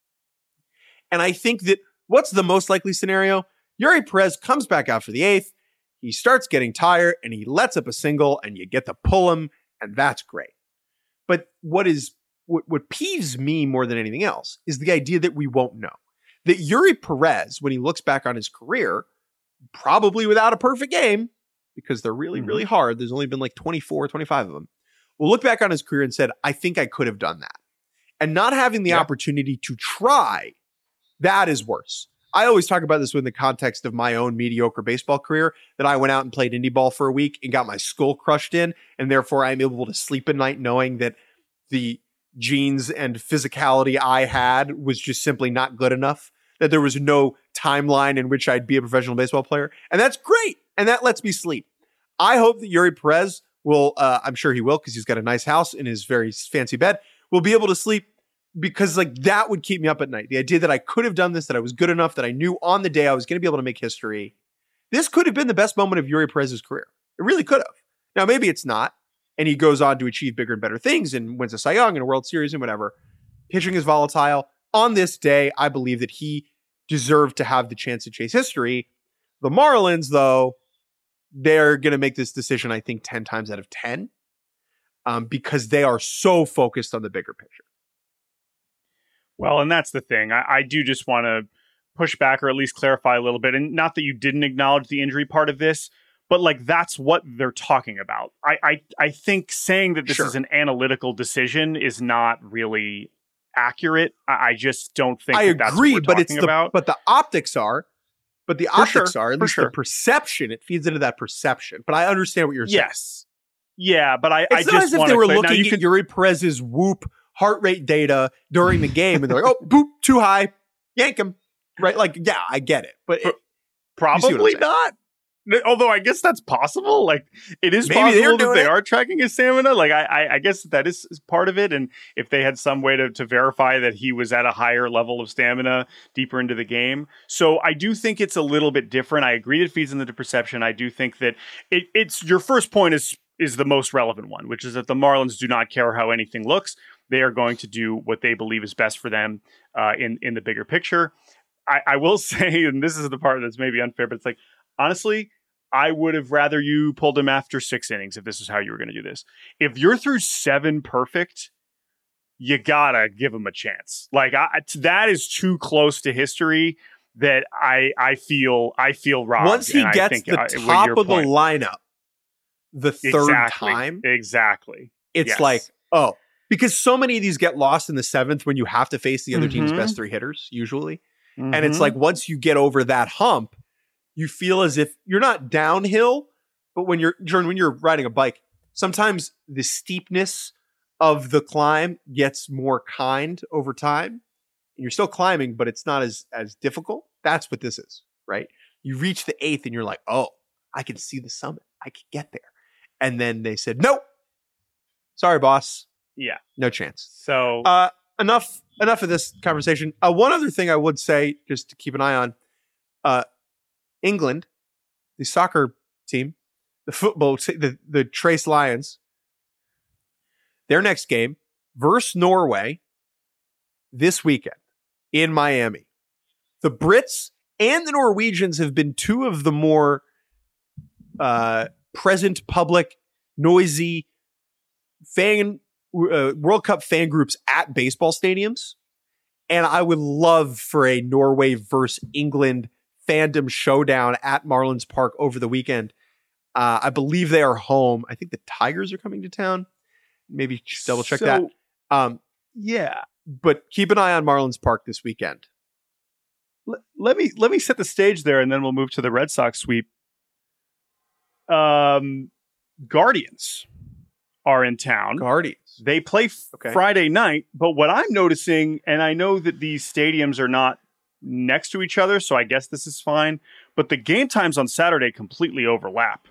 And I think that what's the most likely scenario? Yuri Perez comes back out for the 8th. He starts getting tired and he lets up a single and you get to pull him. And that's great. But what peeves me more than anything else is the idea that we won't know. That Yuri Perez, when he looks back on his career, probably without a perfect game, because they're really, really hard. There's only been like 24, 25 of them. Will look back on his career and said, I think I could have done that. And not having the opportunity to try, that is worse. I always talk about this in the context of my own mediocre baseball career, that I went out and played indie ball for a week and got my skull crushed in. And therefore I'm able to sleep at night knowing that the genes and physicality I had was just simply not good enough, that there was no timeline in which I'd be a professional baseball player. And that's great. And that lets me sleep. I hope that Yuri Perez will, I'm sure he will, because he's got a nice house in his very fancy bed, will be able to sleep, because like that would keep me up at night. The idea that I could have done this, that I was good enough, that I knew on the day I was going to be able to make history. This could have been the best moment of Yuri Perez's career. It really could have. Now, maybe it's not. And he goes on to achieve bigger and better things and wins a Cy Young and a World Series and whatever. Pitching is volatile. On this day, I believe that he deserved to have the chance to chase history. The Marlins, though, they're going to make this decision, I think, 10 times out of 10, because they are so focused on the bigger picture. Well, and that's the thing. I do just want to push back or at least clarify a little bit. And not that you didn't acknowledge the injury part of this, but like that's what they're talking about. I think saying that this is an analytical decision is not really accurate. I just don't think I that's agree, what we're but talking about. But the optics are. But the optics are, at least sure. the perception, it feeds into that perception. But I understand what you're saying. Yes. Yeah, but I it's just not as if they were looking at Yuri Perez's whoop heart rate data during the game and they're like, oh, boop, too high, yank him. Right? Like, yeah, I get it. But probably not. Although I guess that's possible. Like, it is possible that they are tracking his stamina. Like, I guess that is part of it. And if they had some way to verify that he was at a higher level of stamina deeper into the game. So I do think it's a little bit different. I agree it feeds into the perception. I do think that it's your first point is the most relevant one, which is that the Marlins do not care how anything looks. They are going to do what they believe is best for them in the bigger picture. I will say, and this is the part that's maybe unfair, but it's like, honestly, I would have rather you pulled him after 6 innings if this is how you were going to do this. If you're through 7 perfect, you gotta give him a chance. Like that is too close to history that I feel robbed. Once he gets the top of the lineup, the third time, exactly, it's like, oh, because so many of these get lost in the 7th when you have to face the other team's best 3 hitters usually, and it's like once you get over that hump, you feel as if you're not downhill, but when you're riding a bike, sometimes the steepness of the climb gets more kind over time. You're still climbing, but it's not as difficult. That's what this is, right? You reach the 8th and you're like, oh, I can see the summit. I can get there. And then they said, nope. Sorry, boss. Yeah. No chance. So enough of this conversation. One other thing I would say, just to keep an eye on, England, the soccer team, the football, the Trace Lions, their next game versus Norway this weekend in Miami. The Brits and the Norwegians have been 2 of the more present, public, noisy World Cup fan groups at baseball stadiums. And I would love for a Norway versus England fandom showdown at Marlins Park over the weekend. I believe they are home. I think the Tigers are coming to town. Maybe double check that. Yeah. But keep an eye on Marlins Park this weekend. Let me set the stage there, and then we'll move to the Red Sox sweep. Guardians are in town. Guardians. They play Friday night, but what I'm noticing, and I know that these stadiums are not next to each other, so I guess this is fine, but the game times on Saturday completely overlap.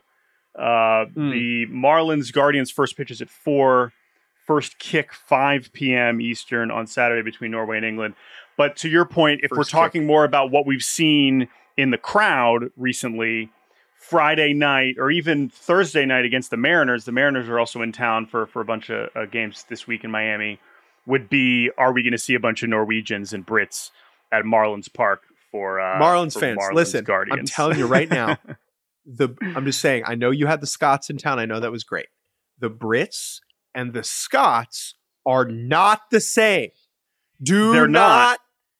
The Marlins Guardians first pitch is at 4, first kick 5 p.m. Eastern on Saturday between Norway and England. But to your point, if we're talking more about what we've seen in the crowd recently, Friday night or even Thursday night against the Mariners are also in town for a bunch of games this week in Miami, would be, are we going to see a bunch of Norwegians and Brits at Marlins Park for Marlins fans? Marlins Listen, Guardians. I'm telling you right now, I'm just saying, I know you had the Scots in town. I know that was great. The Brits and the Scots are not the same. They're not.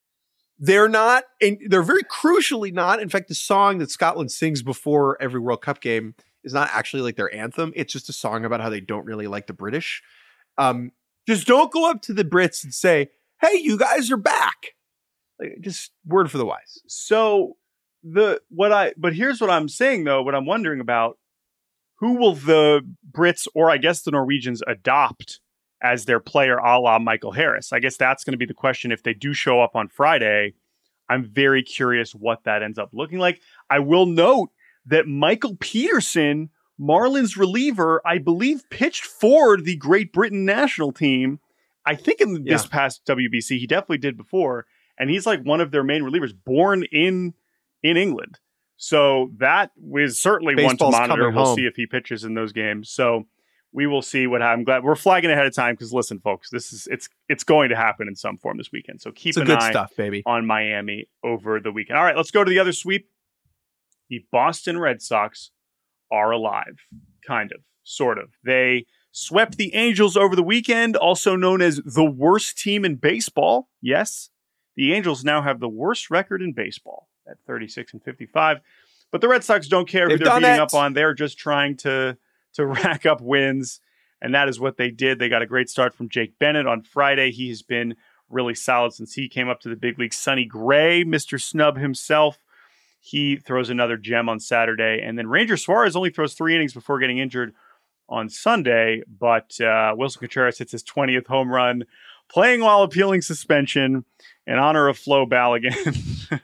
And they're very crucially not. In fact, the song that Scotland sings before every World Cup game is not actually like their anthem. It's just a song about how they don't really like the British. Just don't go up to the Brits and say, "Hey, you guys are back." Like, just word for the wise. So but here's what I'm saying though. What I'm wondering about: who will the Brits or I guess the Norwegians adopt as their player, a la Michael Harris? I guess that's going to be the question if they do show up on Friday. I'm very curious what that ends up looking like. I will note that Michael Peterson, Marlins reliever, I believe pitched for the Great Britain national team. I think in this past WBC, he definitely did before. And he's like one of their main relievers, born in England. So that was certainly Baseball's one to monitor. We'll home. see if he pitches in those games. So we will see what happens. I'm glad we're flagging ahead of time because listen, folks, it's going to happen in some form this weekend. So keep an eye stuff, baby. on Miami over the weekend. All right, let's go to the other sweep. The Boston Red Sox are alive, kind of, sort of. They swept the Angels over the weekend, also known as the worst team in baseball. Yes, the Angels now have the worst record in baseball at 36-55. But the Red Sox don't care who they're beating up on. They're just trying to rack up wins, and that is what they did. They got a great start from Jake Bennett on Friday. He has been really solid since he came up to the big league. Sonny Gray, Mr. Snub himself, he throws another gem on Saturday. And then Ranger Suarez only throws 3 innings before getting injured on Sunday, but Wilson Contreras hits his 20th home run, playing while appealing suspension in honor of Flo Balogun.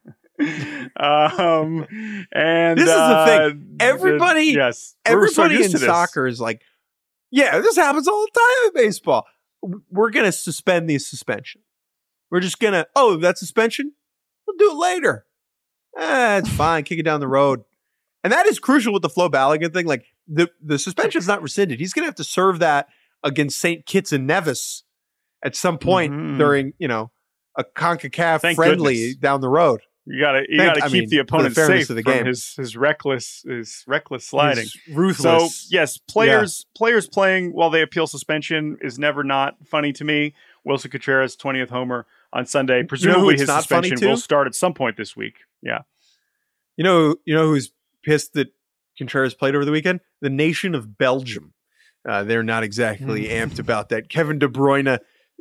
And this is the thing. Everybody in soccer is like, yeah, this happens all the time in baseball. We're going to suspend the suspension. We're just going to, that suspension? We'll do it later. It's fine. Kick it down the road. And that is crucial with the Flo Balogun thing. Like the suspension is not rescinded. He's going to have to serve that against St. Kitts and Nevis at some point during, a CONCACAF friendly down the road. You gotta keep the opponent safe from his reckless sliding. He's ruthless. So yes, players playing while they appeal suspension is never not funny to me. Wilson Contreras 20th homer on Sunday. Presumably his suspension will start at some point this week. Yeah. You know who's pissed that Contreras played over the weekend? The nation of Belgium. They're not exactly amped about that. Kevin De Bruyne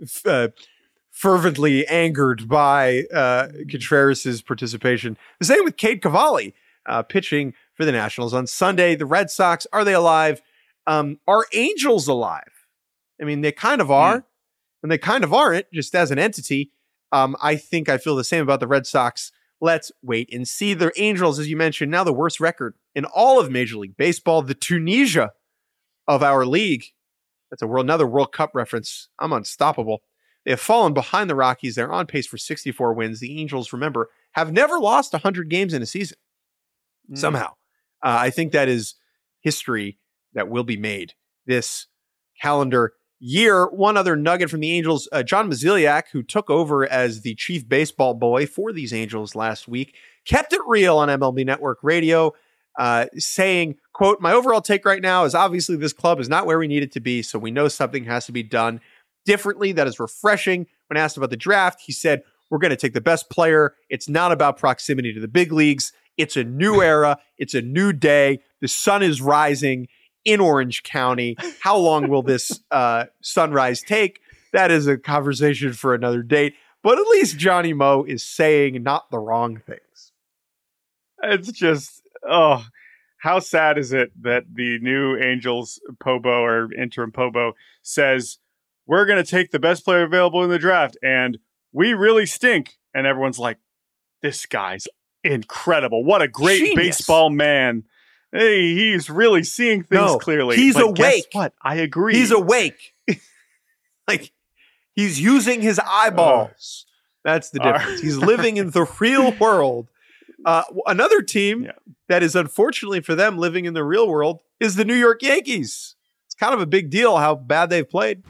fervently angered by Contreras' participation. The same with Cade Cavalli pitching for the Nationals on Sunday. The Red Sox, are they alive? Are Angels alive? I mean, they kind of are, and they kind of aren't, just as an entity. I think I feel the same about the Red Sox. Let's wait and see. The Angels, as you mentioned, now the worst record in all of Major League Baseball, the Tunisia of our league. That's another World Cup reference. I'm unstoppable. They have fallen behind the Rockies. They're on pace for 64 wins. The Angels, remember, have never lost 100 games in a season. Somehow. I think that is history that will be made this calendar year. One other nugget from the Angels, John Mozeliak, who took over as the chief baseball boy for these Angels last week, kept it real on MLB Network Radio, saying, quote, "My overall take right now is obviously this club is not where we need it to be, so we know something has to be done differently." That is refreshing. When asked about the draft, he said, "We're going to take the best player. It's not about proximity to the big leagues. It's a new era. It's a new day. The sun is rising in Orange County. How long will this sunrise take? That is a conversation for another date. But at least Johnny Mo is saying not the wrong things. It's just, how sad is it that the new Angels Pobo or interim Pobo says, we're going to take the best player available in the draft, and we really stink. And everyone's like, this guy's incredible. What a great Genius. Baseball man. Hey, he's really seeing things clearly. He's But awake. Guess what? I agree. He's awake. Like, he's using his eyeballs. That's the difference. He's living in the real world. Another team that is, unfortunately for them, living in the real world is the New York Yankees. It's kind of a big deal how bad they've played.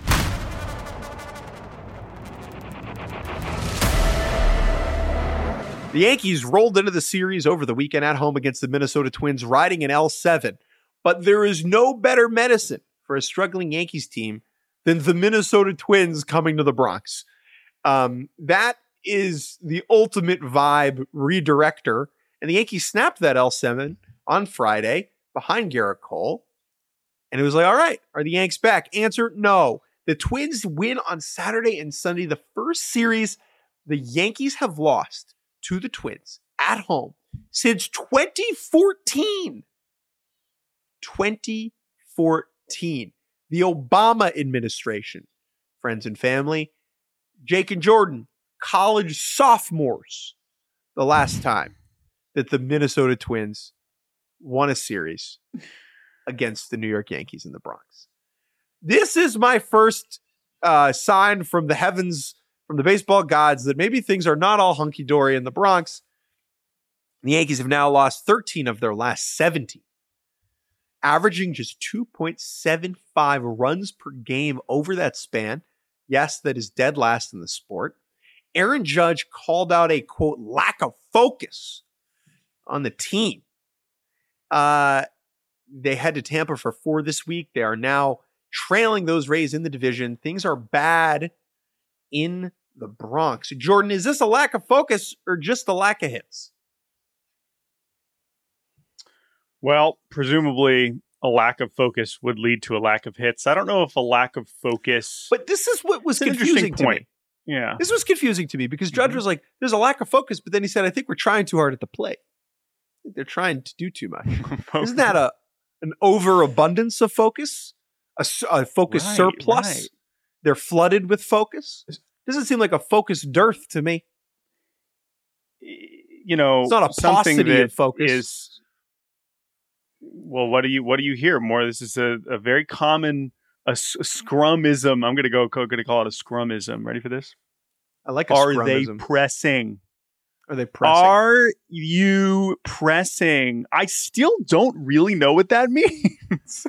The Yankees rolled into the series over the weekend at home against the Minnesota Twins, riding an L7. But there is no better medicine for a struggling Yankees team than the Minnesota Twins coming to the Bronx. That is the ultimate vibe redirector. And the Yankees snapped that L7 on Friday behind Garrett Cole. And it was like, all right, are the Yanks back? Answer, no. The Twins win on Saturday and Sunday, the first series the Yankees have lost to the Twins at home since 2014. 2014. The Obama administration, friends and family. Jake and Jordan, college sophomores, the last time that the Minnesota Twins won a series against the New York Yankees in the Bronx. This is my first sign from the heavens, from the baseball gods, that maybe things are not all hunky-dory in the Bronx. The Yankees have now lost 13 of their last 17, averaging just 2.75 runs per game over that span. Yes, that is dead last in the sport. Aaron Judge called out a, quote, lack of focus on the team. They head to Tampa for 4 this week. They are now trailing those Rays in the division. Things are bad in the Bronx. Jordan, is this a lack of focus or just a lack of hits? Well, presumably a lack of focus would lead to a lack of hits. I don't know if a lack of focus... But this is what was confusing to me. Yeah. This was confusing to me because Judge was like, there's a lack of focus, but then he said, I think we're trying too hard at the plate. I think they're trying to do too much. Isn't that an overabundance of focus? A focus surplus? Right. They're flooded with focus? Doesn't seem like a focus dearth to me. You know, it's not a paucity of focus. Well, what do you hear more? This is a very common scrumism. I'm going to call it a scrumism. Ready for this? I like a Are scrumism. they pressing? Are they pressing? Are you pressing? I still don't really know what that means.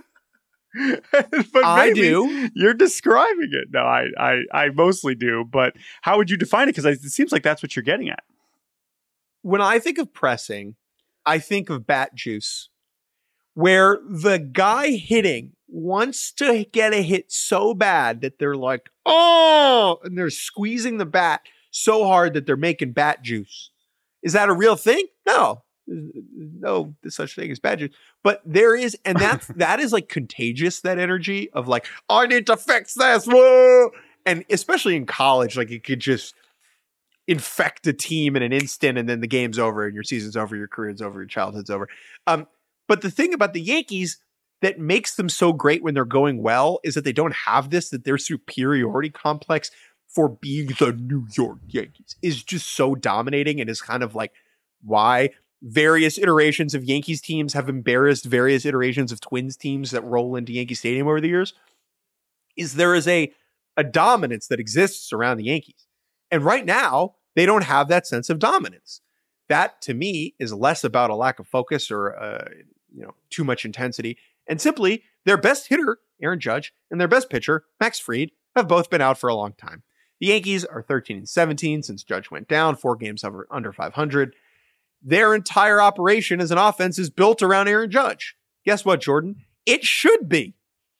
But I do. You're describing it. No, I mostly do. But how would you define it? Because it seems like that's what you're getting at. When I think of pressing, I think of bat juice, where the guy hitting wants to get a hit so bad that they're like, oh, and they're squeezing the bat so hard that they're making bat juice. Is that a real thing? No. No such thing as bat juice. But there is, and that is like contagious, that energy of like, I need to fix this. Whoa! And especially in college, like it could just infect a team in an instant, and then the game's over and your season's over, your career's over, your childhood's over. But the thing about the Yankees that makes them so great when they're going well is that they don't have this, that their superiority complex for being the New York Yankees is just so dominating, and is kind of like why various iterations of Yankees teams have embarrassed various iterations of Twins teams that roll into Yankee Stadium over the years, is there is a dominance that exists around the Yankees. And right now, they don't have that sense of dominance. That, to me, is less about a lack of focus or too much intensity. And simply, their best hitter, Aaron Judge, and their best pitcher, Max Fried, have both been out for a long time. The Yankees are 13-17 since Judge went down, 4 games under 500. Their entire operation as an offense is built around Aaron Judge. Guess what, Jordan? It should be.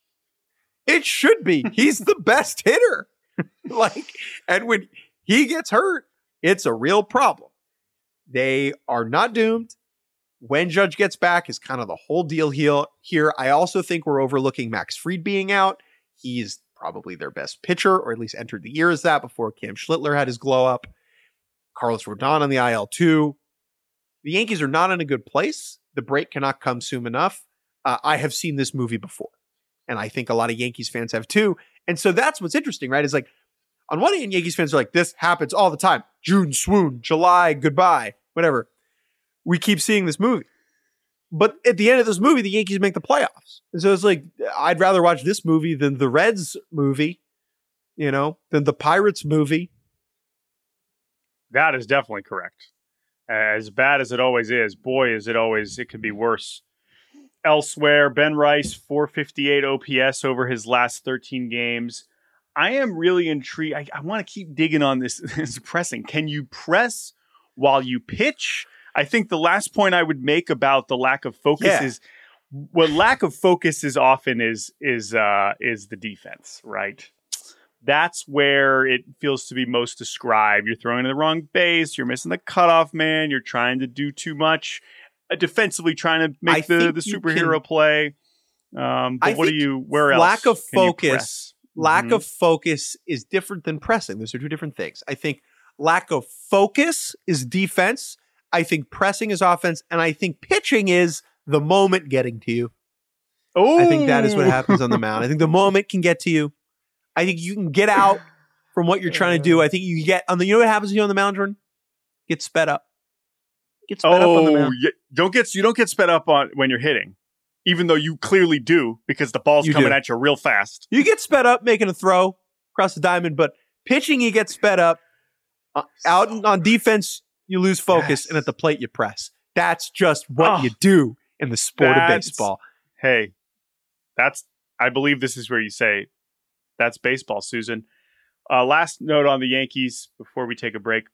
It should be. He's the best hitter. And when he gets hurt, it's a real problem. They are not doomed. when Judge gets back is kind of the whole deal here. I also think we're overlooking Max Fried being out. He's probably their best pitcher, or at least entered the year as that before Cam Schlittler had his glow up. Carlos Rodon on the IL too. The Yankees are not in a good place. The break cannot come soon enough. I have seen this movie before, and I think a lot of Yankees fans have too. And so that's what's interesting, right? Is like, on one hand, Yankees fans are like, this happens all the time. June, swoon, July, goodbye, whatever. We keep seeing this movie. But at the end of this movie, the Yankees make the playoffs. And so it's like, I'd rather watch this movie than the Reds movie, than the Pirates movie. That is definitely correct. As bad as it always is, boy, it can be worse. Elsewhere, Ben Rice, 458 OPS over his last 13 games. I am really intrigued. I want to keep digging on this pressing. Can you press while you pitch? I think the last point I would make about the lack of focus is what lack of focus is often is the defense, right? That's where it feels to be most described. You're throwing in the wrong base. You're missing the cutoff man. You're trying to do too much defensively, trying to make the superhero play. But where else? Lack of focus. Lack of focus is different than pressing. Those are two different things. I think lack of focus is defense. I think pressing is offense. And I think pitching is the moment getting to you. Oh, I think that is what happens on the mound. I think the moment can get to you. I think you can get out from what you're trying to do. I think you get on the. You know what happens to you on the mound, Jordan? Get sped up. Get sped up on the mound. You don't get sped up on when you're hitting, even though you clearly do because the ball's coming at you real fast. You get sped up making a throw across the diamond, but pitching you get sped up. Out on defense, you lose focus, and at the plate you press. That's just what you do in the sport of baseball. Hey, I believe this is where you say. That's baseball, Susan. Last note on the Yankees before we take a break.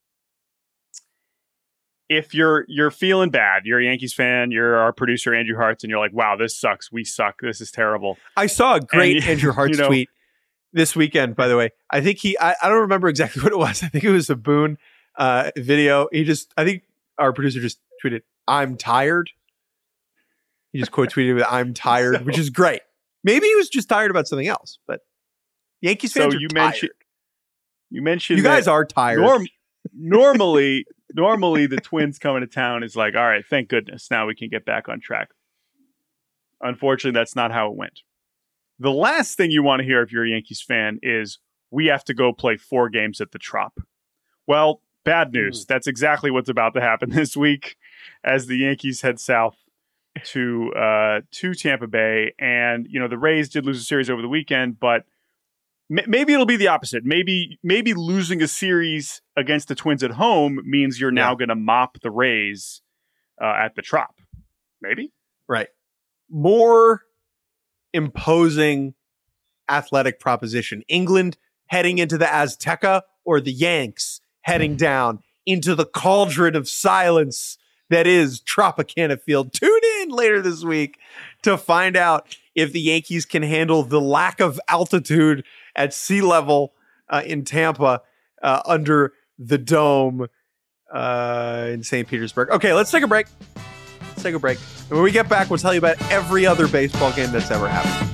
If you're feeling bad, you're a Yankees fan, you're our producer, Andrew Hartz, and you're like, wow, this sucks. We suck. This is terrible. I saw a great Andrew Hartz tweet this weekend, by the way. I think I don't remember exactly what it was. I think it was a Boone video. I think our producer just tweeted, I'm tired. He just quote tweeted with I'm tired, which is great. Maybe he was just tired about something else, but Yankees fans are tired. You mentioned you guys are tired. Normally the Twins coming to town is like, all right, thank goodness. Now we can get back on track. Unfortunately, that's not how it went. The last thing you want to hear if you're a Yankees fan is we have to go play 4 games at the Trop. Well, bad news. That's exactly what's about to happen this week as the Yankees head south to Tampa Bay. And, the Rays did lose a series over the weekend, but maybe it'll be the opposite. Maybe losing a series against the Twins at home means you're now going to mop the Rays at the Trop. Maybe. Right. More imposing athletic proposition. England heading into the Azteca or the Yanks heading down into the cauldron of silence that is Tropicana Field. Tune in later this week to find out if the Yankees can handle the lack of altitude at sea level in Tampa under the dome in St. Petersburg. Okay, let's take a break. And when we get back, we'll tell you about every other baseball game that's ever happened.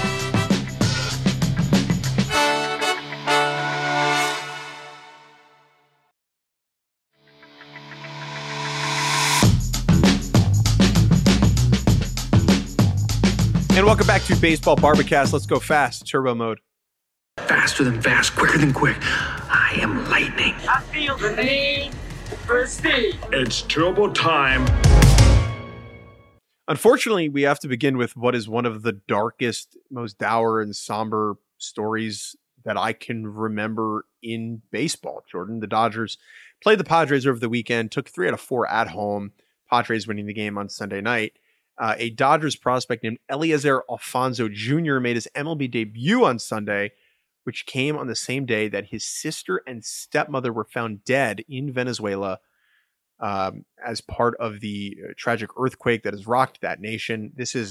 And welcome back to Baseball Barbacast. Let's go fast. Turbo mode. Faster than fast, quicker than quick. I am lightning. I feel the need for speed. It's turbo time. Unfortunately, we have to begin with what is one of the darkest, most dour and somber stories that I can remember in baseball. Jordan, the Dodgers played the Padres over the weekend, took 3 out of 4 at home. Padres winning the game on Sunday night. A Dodgers prospect named Eliezer Alfonso Jr. made his MLB debut on Sunday, which came on the same day that his sister and stepmother were found dead in Venezuela as part of the tragic earthquake that has rocked that nation.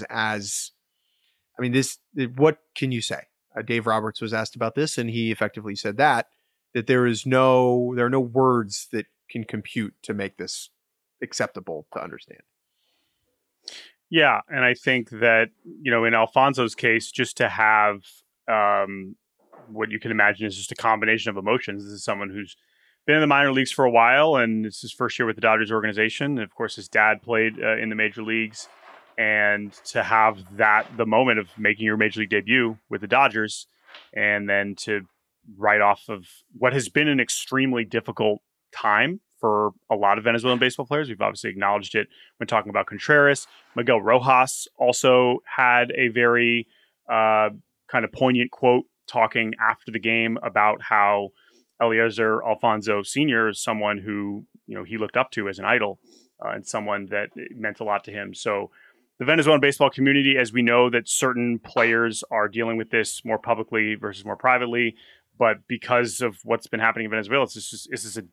What can you say? Dave Roberts was asked about this, and he effectively said that there are no words that can compute to make this acceptable to understand. Yeah, and I think that, in Alfonso's case, just to have what you can imagine is just a combination of emotions. This is someone who's been in the minor leagues for a while, and it's his first year with the Dodgers organization. And of course, his dad played in the major leagues. And to have the moment of making your major league debut with the Dodgers, and then to write off of what has been an extremely difficult time for a lot of Venezuelan baseball players. We've obviously acknowledged it when talking about Contreras. Miguel Rojas also had a very kind of poignant quote talking after the game about how Eliezer Alfonso Sr. is someone who, he looked up to as an idol and someone that meant a lot to him. So the Venezuelan baseball community, as we know that certain players are dealing with this more publicly versus more privately, but because of what's been happening in Venezuela, this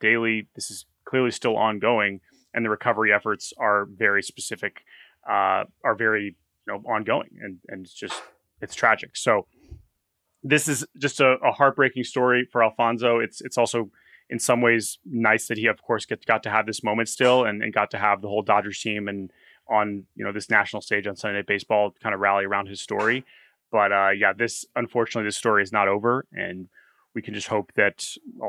is clearly still ongoing, and the recovery efforts are very specific, are very ongoing, and it's tragic. So this is just a heartbreaking story for Alfonso. It's also in some ways nice that he, of course, got to have this moment still, and got to have the whole Dodgers team and on this national stage on Sunday Night Baseball kind of rally around his story. But this story is not over, and we can just hope that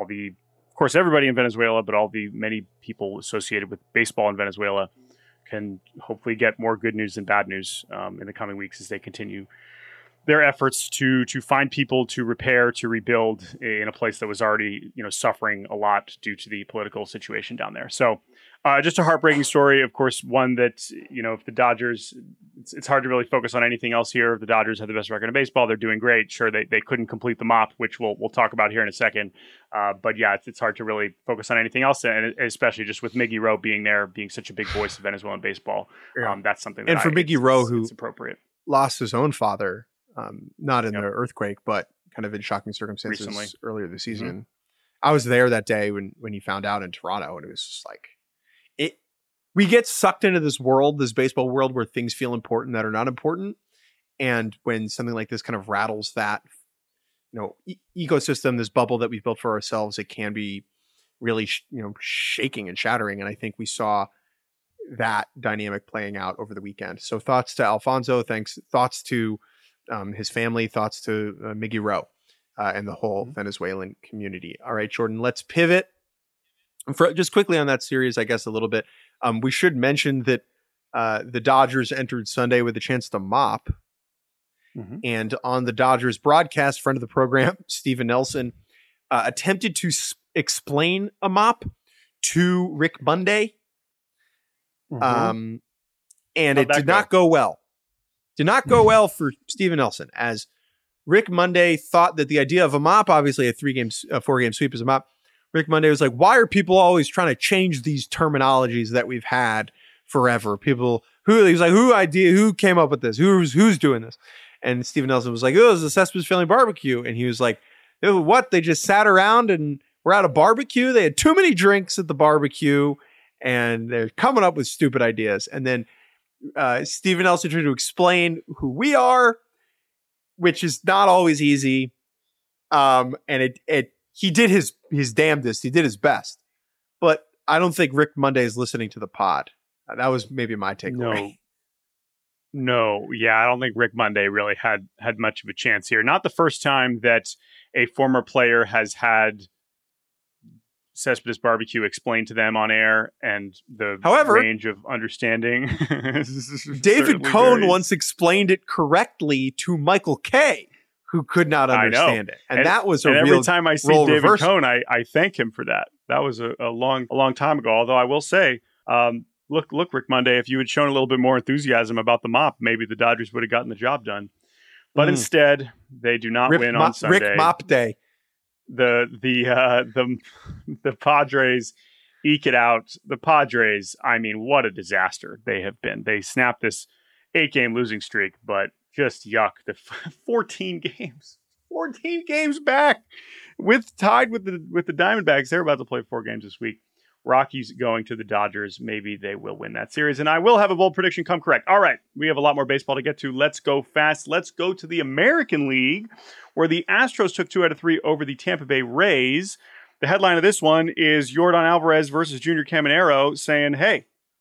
of course, everybody in Venezuela, but all the many people associated with baseball in Venezuela can hopefully get more good news than bad news in the coming weeks as they continue their efforts to find people to repair, to rebuild in a place that was already suffering a lot due to the political situation down there. So just a heartbreaking story, of course, one that if the Dodgers, it's hard to really focus on anything else here. If the Dodgers have the best record in baseball, they're doing great. Sure, they couldn't complete the mop, which we'll talk about here in a second. But yeah, it's hard to really focus on anything else, and especially just with Miggy Rowe being there, being such a big voice of Venezuelan baseball. Yeah. That's something that and for Miggy Rowe, who it's appropriate, lost his own father. Not in the earthquake, but kind of in shocking circumstances recently earlier this season. Mm-hmm. I was there that day when he found out in Toronto, and it was just like we get sucked into this world, this baseball world, where things feel important that are not important. And when something like this kind of rattles that, ecosystem, this bubble that we've built for ourselves, it can be really, shaking and shattering. And I think we saw that dynamic playing out over the weekend. So thoughts to Alfonso, thoughts to his family, thoughts to Miggy Rowe and the whole Venezuelan community. All right, Jordan, let's pivot. Just quickly on that series, I guess a little bit. We should mention that the Dodgers entered Sunday with a chance to mop. Mm-hmm. And on the Dodgers broadcast, friend of the program, Steven Nelson, attempted to explain a mop to Rick Monday. Mm-hmm. And it did not go well. Did not go well for Steven Nelson, as Rick Monday thought that the idea of a mop, obviously a 4-game sweep is a mop. Rick Monday was like, why are people always trying to change these terminologies that we've had forever? He was like, who came up with this? Who's doing this? And Steven Nelson was like, it was the Cespedes Family Barbecue. And he was like, what? They just sat around and were at a barbecue. They had too many drinks at the barbecue and they're coming up with stupid ideas. And then Steven Nelson tried to explain who we are, which is not always easy. And he did his damnedest. He did his best, but I don't think Rick Monday is listening to the pod. That was maybe my takeaway. No. Yeah. I don't think Rick Monday really had much of a chance here. Not the first time that a former player has had Cespedes Barbecue explained to them on air, and the range of understanding. David Cohn once explained it correctly to Michael Kay, who could not understand it. And that was every time I see David Cohn, I thank him for that. That was a long time ago. Although I will say, look, Rick Monday, if you had shown a little bit more enthusiasm about the mop, maybe the Dodgers would have gotten the job done. But instead, they do not win on Sunday. Rick Mop Day. The Padres eke it out. The Padres, I mean, what a disaster they have been. They snapped this 8-game losing streak, but just yuck. The 14 games back, tied with the Diamondbacks. They're about to play 4 games this week. Rockies going to the Dodgers. Maybe they will win that series, and I will have a bold prediction come correct. All right, we have a lot more baseball to get to. Let's go fast. Let's go to the American League, where the Astros took 2 out of 3 over the Tampa Bay Rays. The headline of this one is Yordan Alvarez versus Junior Caminero saying, hey,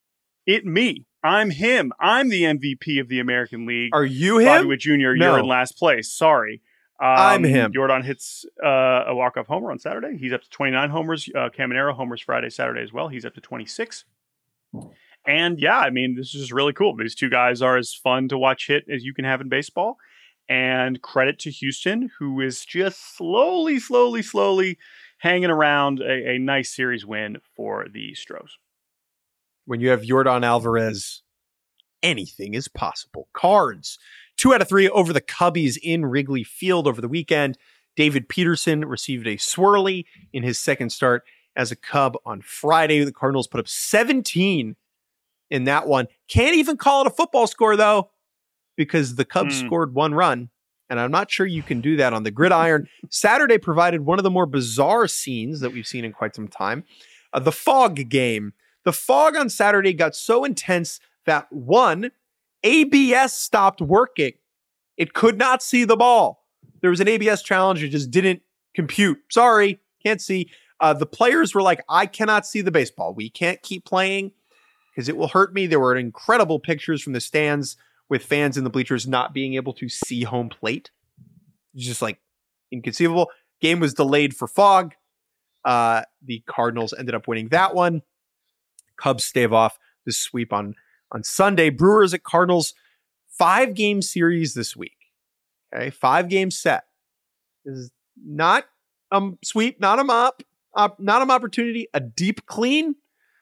Me. I'm him. I'm the MVP of the American League. Are you him? Bobby Witt Jr., No. you're in last place. Sorry. I'm him. Jordan hits a walk-off homer on Saturday. He's up to 29 homers. Caminero homers Friday, Saturday as well. He's up to 26. And yeah, I mean, this is just really cool. These two guys are as fun to watch hit as you can have in baseball. And credit to Houston, who is just slowly hanging around a nice series win for the Stros. When you have Yordan Alvarez, anything is possible. Cards, 2 out of 3 over the Cubbies in Wrigley Field over the weekend. David Peterson received a swirly in his second start as a Cub on Friday. The Cardinals put up 17 in that one. Can't even call it a football score, though, because the Cubs scored 1 run. And I'm not sure you can do that on the gridiron. Saturday provided one of the more bizarre scenes that we've seen in quite some time. The fog game. The fog on Saturday got so intense that ABS stopped working. It could not see the ball. There was an ABS challenge. It just didn't compute. Sorry, can't see. The players were like, I cannot see the baseball. We can't keep playing because it will hurt me. There were incredible pictures from the stands with fans in the bleachers not being able to see home plate. Just like inconceivable. Game was delayed for fog. The Cardinals ended up winning that one. Cubs stave off the sweep on Sunday. Brewers at Cardinals, 5-game series this week. Okay, 5-game set. This is not a sweep, not a mop, not an opportunity, a deep clean.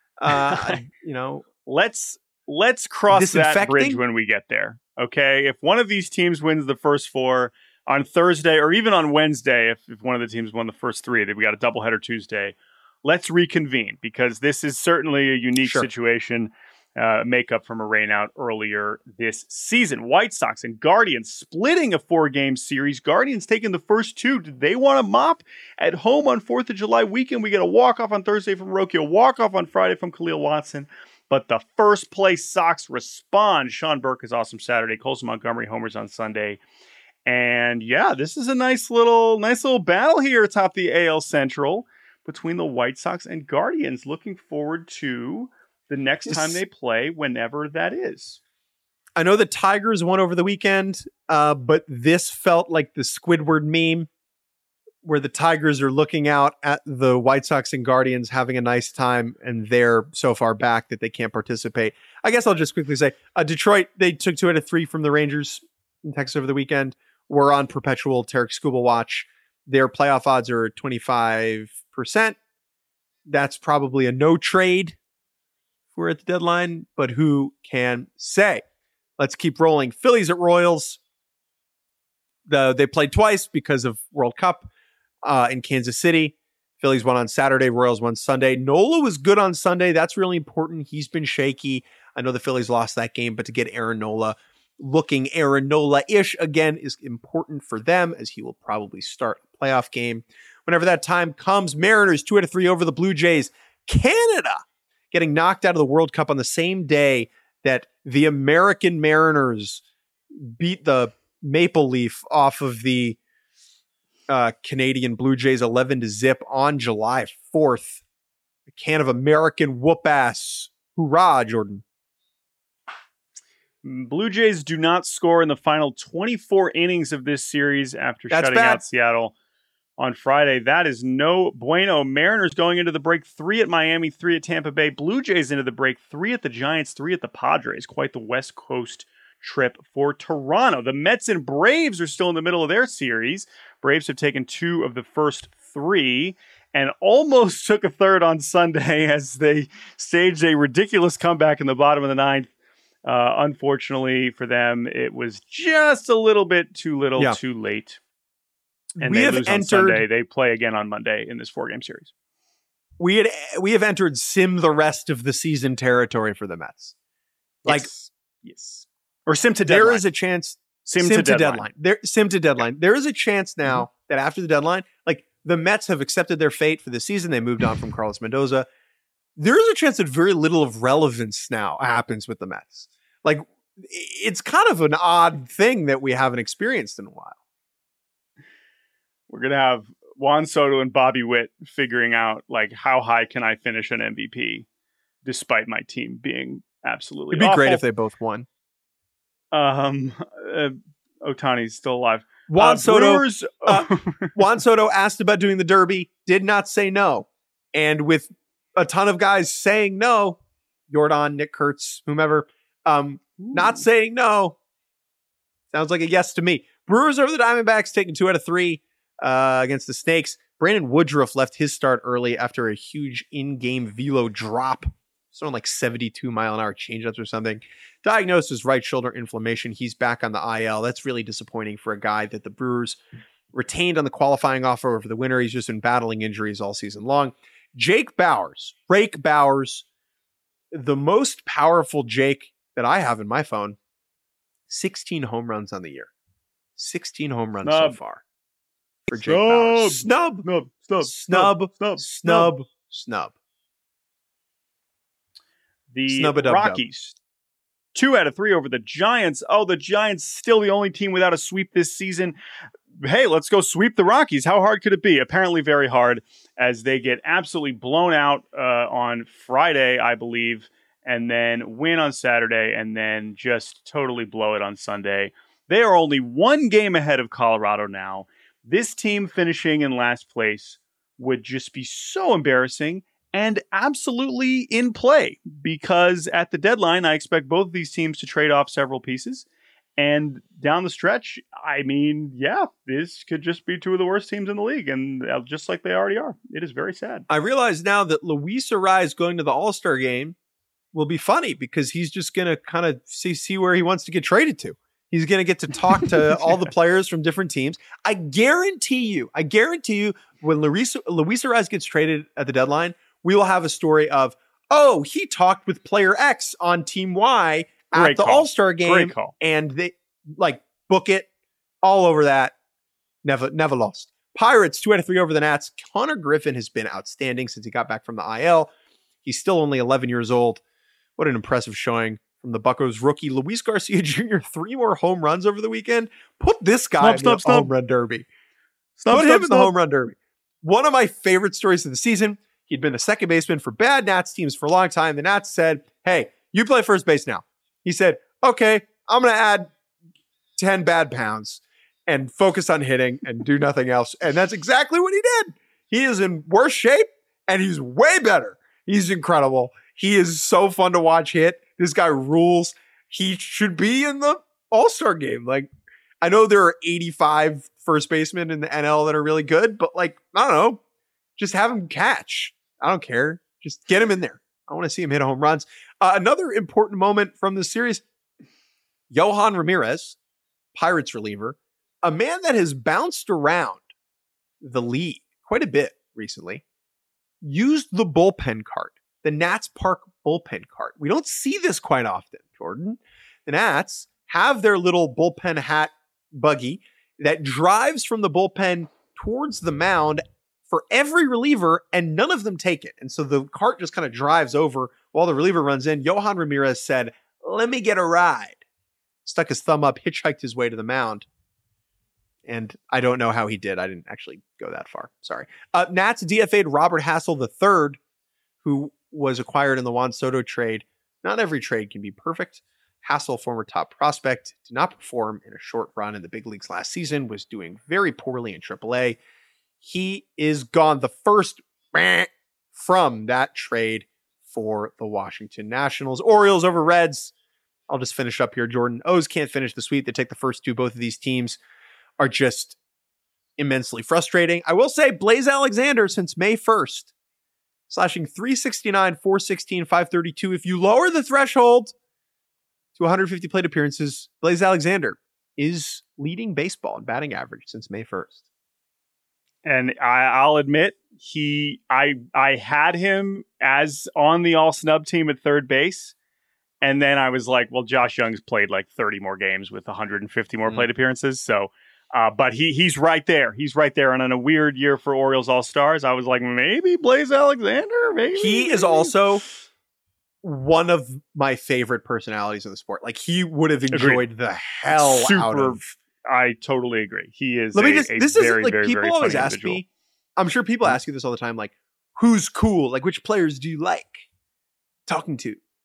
Let's cross that bridge when we get there. Okay, if one of these teams wins the first 4 on Thursday, or even on Wednesday, if one of the teams won the first 3, then we got a doubleheader Tuesday. Let's reconvene, because this is certainly a unique situation. Makeup from a rain out earlier this season. White Sox and Guardians splitting a 4-game series. Guardians taking the first 2. Did they want to mop at home on 4th of July weekend? We get a walk-off on Thursday from Roki, a walk-off on Friday from Khalil Watson. But the first place Sox respond. Sean Burke is awesome Saturday. Colson Montgomery homers on Sunday. And yeah, this is a nice little battle here atop the AL Central between the White Sox and Guardians. Looking forward to the next time they play, whenever that is. I know the Tigers won over the weekend, but this felt like the Squidward meme where the Tigers are looking out at the White Sox and Guardians having a nice time, and they're so far back that they can't participate. I guess I'll just quickly say, Detroit, they took 2 out of 3 from the Rangers in Texas over the weekend. We're on perpetual Tarek Skubal watch. Their playoff odds are 25%. That's probably a no trade. We're at the deadline, but who can say? Let's keep rolling. Phillies at Royals. They played twice because of World Cup in Kansas City. Phillies won on Saturday. Royals won Sunday. Nola was good on Sunday. That's really important. He's been shaky. I know the Phillies lost that game, but to get Aaron Nola looking Aaron Nola-ish again is important for them, as he will probably start a playoff game whenever that time comes. Mariners 2 out of 3 over the Blue Jays. Canada getting knocked out of the World Cup on the same day that the American Mariners beat the Maple Leaf off of the Canadian Blue Jays 11-0 on July 4th. A can of American whoop-ass. Hoorah, Jordan. Blue Jays do not score in the final 24 innings of this series after shutting out Seattle on Friday. That is no bueno. Mariners going into the break 3 at Miami, 3 at Tampa Bay. Blue Jays into the break 3 at the Giants, 3 at the Padres. Quite the West Coast trip for Toronto. The Mets and Braves are still in the middle of their series. Braves have taken 2 of the first 3 and almost took a third on Sunday as they staged a ridiculous comeback in the bottom of the 9th. Unfortunately for them, it was just a little bit too little, too late. And they lose on Sunday. They play again on Monday in this 4-game series. We have entered sim the rest of the season territory for the Mets. Yes. Or sim to deadline. There is a chance. Sim to deadline. Sim to deadline. There is a chance now that after the deadline, like the Mets have accepted their fate for the season. They moved on from Carlos Mendoza. There is a chance that very little of relevance now happens with the Mets. Like, it's kind of an odd thing that we haven't experienced in a while. We're going to have Juan Soto and Bobby Witt figuring out, like, how high can I finish an MVP despite my team being Absolutely. It'd be great awful. if they both won. Otani's still alive. Juan Soto Brewers, Juan Soto asked about doing the Derby, did not say no. And with a ton of guys saying no, Jordan, Nick Kurtz, whomever, not saying no, sounds like a yes to me. Brewers over the Diamondbacks, taking 2 out of 3 against the Snakes. Brandon Woodruff left his start early after a huge in-game velo drop. Something like 72-mile-an-hour changeups or something. Diagnosed as right shoulder inflammation. He's back on the IL. That's really disappointing for a guy that the Brewers retained on the qualifying offer over the winter. He's just been battling injuries all season long. Jake Bauers, the most powerful Jake that I have in my phone, 16 home runs on the year. 16 home runs so far for Jake Bauers. Snub. The Rockies, 2 out of 3 over the Giants. Oh, the Giants still the only team without a sweep this season. Hey, let's go sweep the Rockies. How hard could it be? Apparently very hard, as they get absolutely blown out on Friday, I believe, and then win on Saturday, and then just totally blow it on Sunday. They are only 1 game ahead of Colorado now. This team finishing in last place would just be so embarrassing and absolutely in play, because at the deadline, I expect both of these teams to trade off several pieces. And down the stretch, I mean, yeah, this could just be 2 of the worst teams in the league, and just like they already are. It is very sad. I realize now that Luis Arraez going to the All-Star game will be funny, because he's just going to kind of see where he wants to get traded to. He's going to get to talk to all the players from different teams. I guarantee you, when Luis Arraez gets traded at the deadline, we will have a story of, oh, he talked with player X on team Y at the All-Star game, and they book it all over that. Never lost. Pirates 2 out of 3 over the Nats. Connor Griffin has been outstanding since he got back from the IL. He's still only 11 years old. What an impressive showing from the Buccos rookie. Luis Garcia Jr., 3 more home runs over the weekend. Put this guy in the home run derby. Put him in the home run derby. One of my favorite stories of the season. He'd been the second baseman for bad Nats teams for a long time. The Nats said, hey, you play first base now. He said, okay, I'm going to add 10 bad pounds and focus on hitting and do nothing else. And that's exactly what he did. He is in worse shape, and he's way better. He's incredible. He is so fun to watch hit. This guy rules. He should be in the All-Star game. I know there are 85 first basemen in the NL that are really good, but I don't know, just have him catch. I don't care. Just get him in there. I want to see him hit home runs. Another important moment from the series, Yohan Ramirez, Pirates reliever, a man that has bounced around the league quite a bit recently, used the bullpen cart, the Nats Park bullpen cart. We don't see this quite often, Jordan. The Nats have their little bullpen hat buggy that drives from the bullpen towards the mound for every reliever, and none of them take it. And so the cart just kind of drives over while the reliever runs in. Yohan Ramirez said, let me get a ride. Stuck his thumb up, hitchhiked his way to the mound. And I don't know how he did. I didn't actually go that far. Sorry. Nats DFA'd Robert Hassel III, who was acquired in the Juan Soto trade. Not every trade can be perfect. Hassel, former top prospect, did not perform in a short run in the big leagues last season, was doing very poorly in AAA. He is gone. The first from that trade for the Washington Nationals. Orioles over Reds. I'll just finish up here, Jordan. O's can't finish the sweep. They take the first 2. Both of these teams are just immensely frustrating. I will say Blaze Alexander since May 1st, slashing 369, 416, 532. If you lower the threshold to 150 plate appearances, Blaze Alexander is leading baseball in batting average since May 1st. And I'll admit, I had him as on the all snub team at third base. And then I was like, well, Josh Young's played 30 more games with 150 more plate appearances. So, but he's right there. He's right there. And in a weird year for Orioles All-Stars, I was like, maybe Blaze Alexander, maybe. He is also one of my favorite personalities in the sport. He would have enjoyed the hell out of. I totally agree. He is. Let me just. This is very, very, people very always ask me. I'm sure people ask you this all the time. Who's cool? Which players do you like talking to?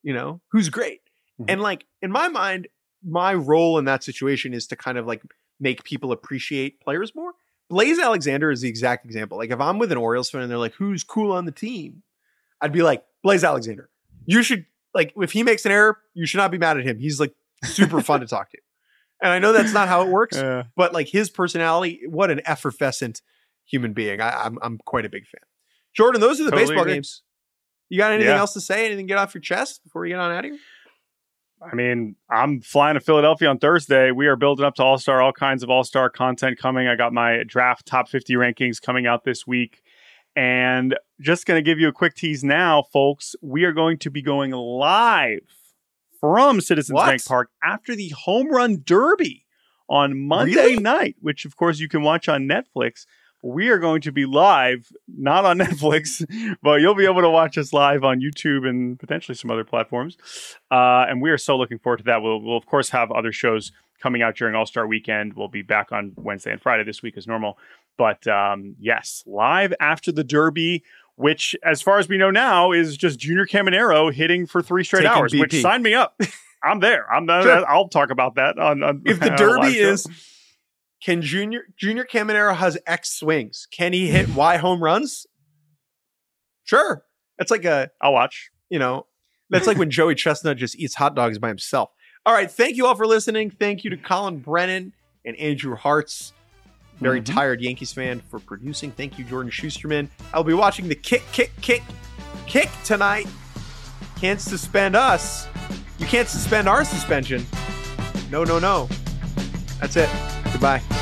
who's great. Mm-hmm. And like, in my mind, my role in that situation is to kind of like make people appreciate players more. Blaze Alexander is the exact example. Like if I'm with an Orioles fan and they're like, who's cool on the team? I'd be like, Blaze Alexander. You should, like, if he makes an error, you should not be mad at him. He's like super fun to talk to. And I know that's not how it works, but like his personality, what an effervescent human being. I'm quite a big fan. Jordan, those are the baseball games. You got anything else to say? Anything to get off your chest before we get on out of here? I mean, I'm flying to Philadelphia on Thursday. We are building up to All-Star, all kinds of All-Star content coming. I got my draft top 50 rankings coming out this week. And just going to give you a quick tease now, folks. We are going to be going live from Citizens Bank Park after the Home Run Derby on Monday night, which, of course, you can watch on Netflix. We are going to be live, not on Netflix, but you'll be able to watch us live on YouTube and potentially some other platforms. And we are so looking forward to that. We'll of course, have other shows coming out during All-Star Weekend. We'll be back on Wednesday and Friday this week as normal. But yes, live after the Derby, which, as far as we know now, is just Junior Caminero hitting for 3 straight hours, BP. which sign me up. I'm there. Sure. I'll talk about that. On if the Derby is... Can Junior Caminero has X swings? Can he hit Y home runs? Sure. That's like I'll watch. That's like when Joey Chestnut just eats hot dogs by himself. All right. Thank you all for listening. Thank you to Colin Brennan and Andrew Hartz, very tired Yankees fan, for producing. Thank you, Jordan Schusterman. I'll be watching the kick tonight. Can't suspend us. You can't suspend our suspension. No. That's it. Goodbye.